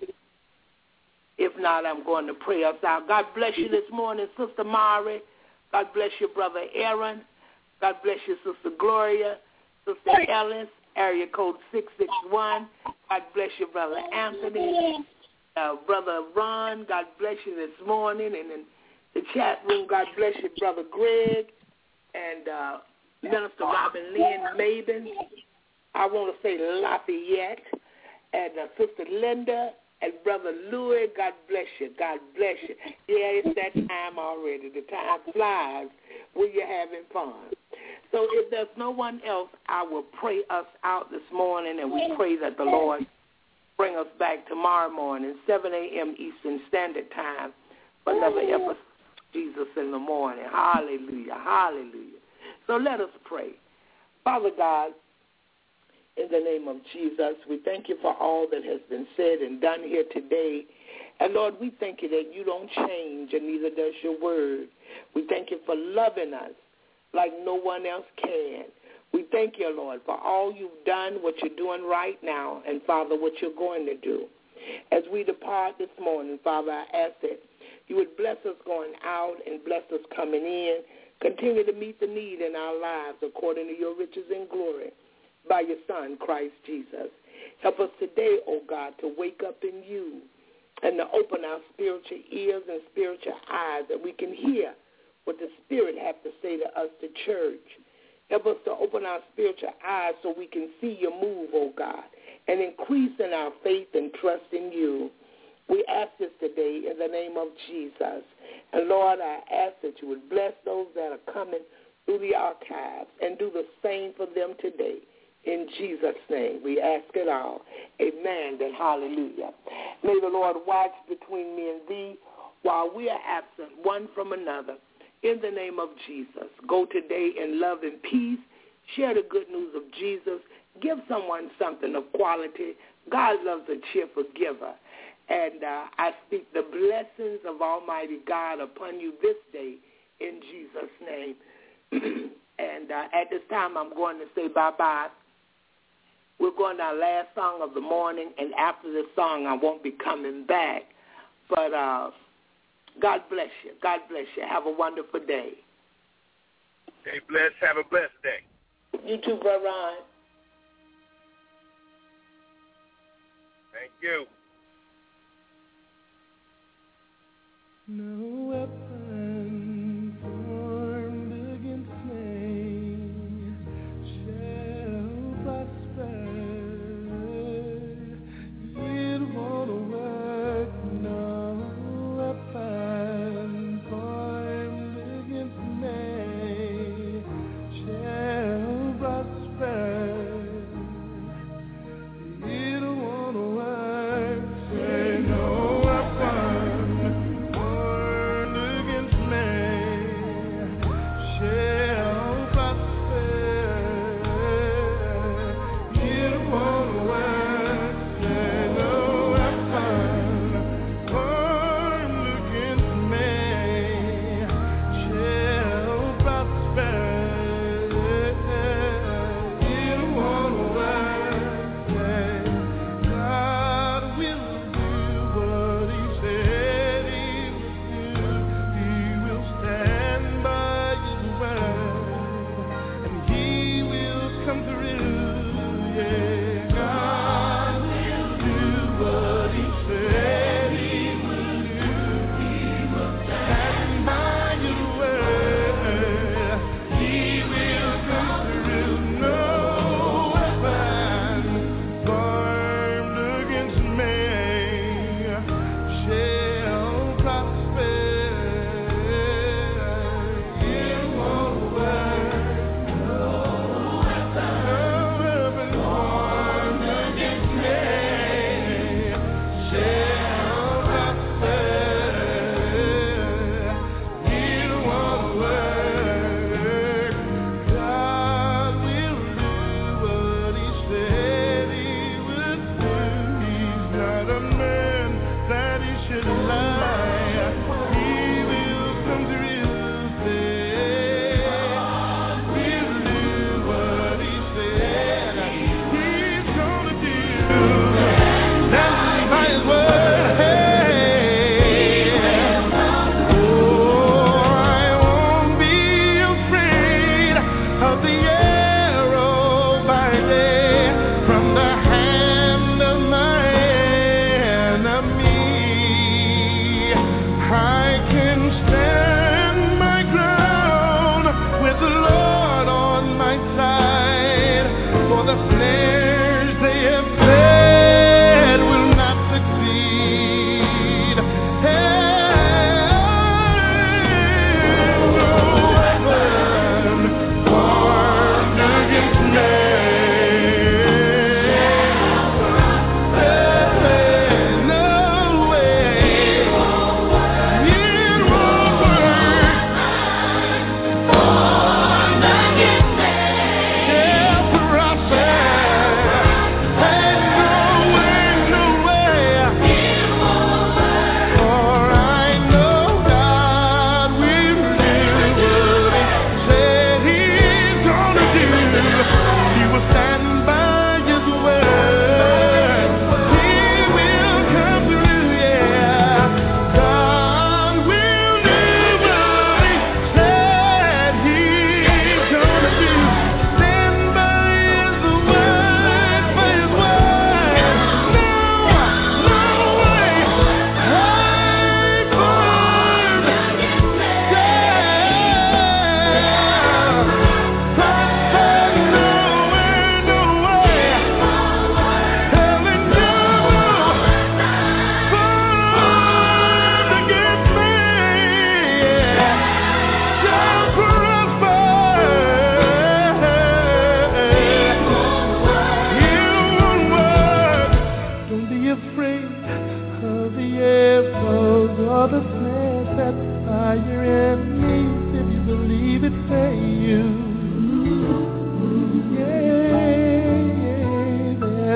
If not, I'm going to pray us out. God bless you this morning, Sister Mari. God bless you, Brother Aaron. God bless you, Sister Gloria. Sister Ellis, area code six six one. God bless you, Brother Anthony. Uh, Brother Ron, God bless you this morning. And in the chat room, God bless you, Brother Greg. And uh, Minister Robin Lynn Maben. I want to say Lafayette. And uh, Sister Linda. And Brother Louis, God bless you. God bless you. Yeah, it's that time already. The time flies when you're having fun. So if there's no one else, I will pray us out this morning, and we pray that the Lord bring us back tomorrow morning, seven a.m. Eastern Standard Time, for another episode Jesus in the morning. Hallelujah, hallelujah. So let us pray. Father God, in the name of Jesus, we thank you for all that has been said and done here today. And, Lord, we thank you that you don't change, and neither does your word. We thank you for loving us like no one else can. We thank you, Lord, for all you've done, what you're doing right now, and, Father, what you're going to do. As we depart this morning, Father, I ask that you would bless us going out and bless us coming in. Continue to meet the need in our lives according to your riches and glory by your Son, Christ Jesus. Help us today, oh God, to wake up in you and to open our spiritual ears and spiritual eyes that we can hear what the Spirit has to say to us, the church. Help us to open our spiritual eyes so we can see your move, oh God, and increase in our faith and trust in you. We ask this today in the name of Jesus. And, Lord, I ask that you would bless those that are coming through the archives and do the same for them today. In Jesus' name, we ask it all. Amen and hallelujah. May the Lord watch between me and thee while we are absent one from another. In the name of Jesus, go today in love and peace. Share the good news of Jesus. Give someone something of quality. God loves a cheerful giver. And uh, I speak the blessings of Almighty God upon you this day in Jesus' name. and uh, at this time, I'm going to say bye-bye. We're going to our last song of the morning, and after this song, I won't be coming back. But uh, God bless you. God bless you. Have a wonderful day. Stay blessed. Have a blessed day. You too, Brother Ron. Thank you. No weapon formed against me shall prosper. It won't work. No weapon formed against me shall prosper. It won't work. Say no weapon.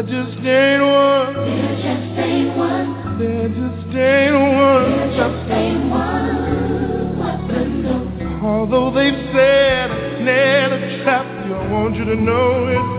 There just ain't one. There just ain't one. There just ain't one. There just ain't one. What the no? Although they've said a snare to trap you, I want you to know it's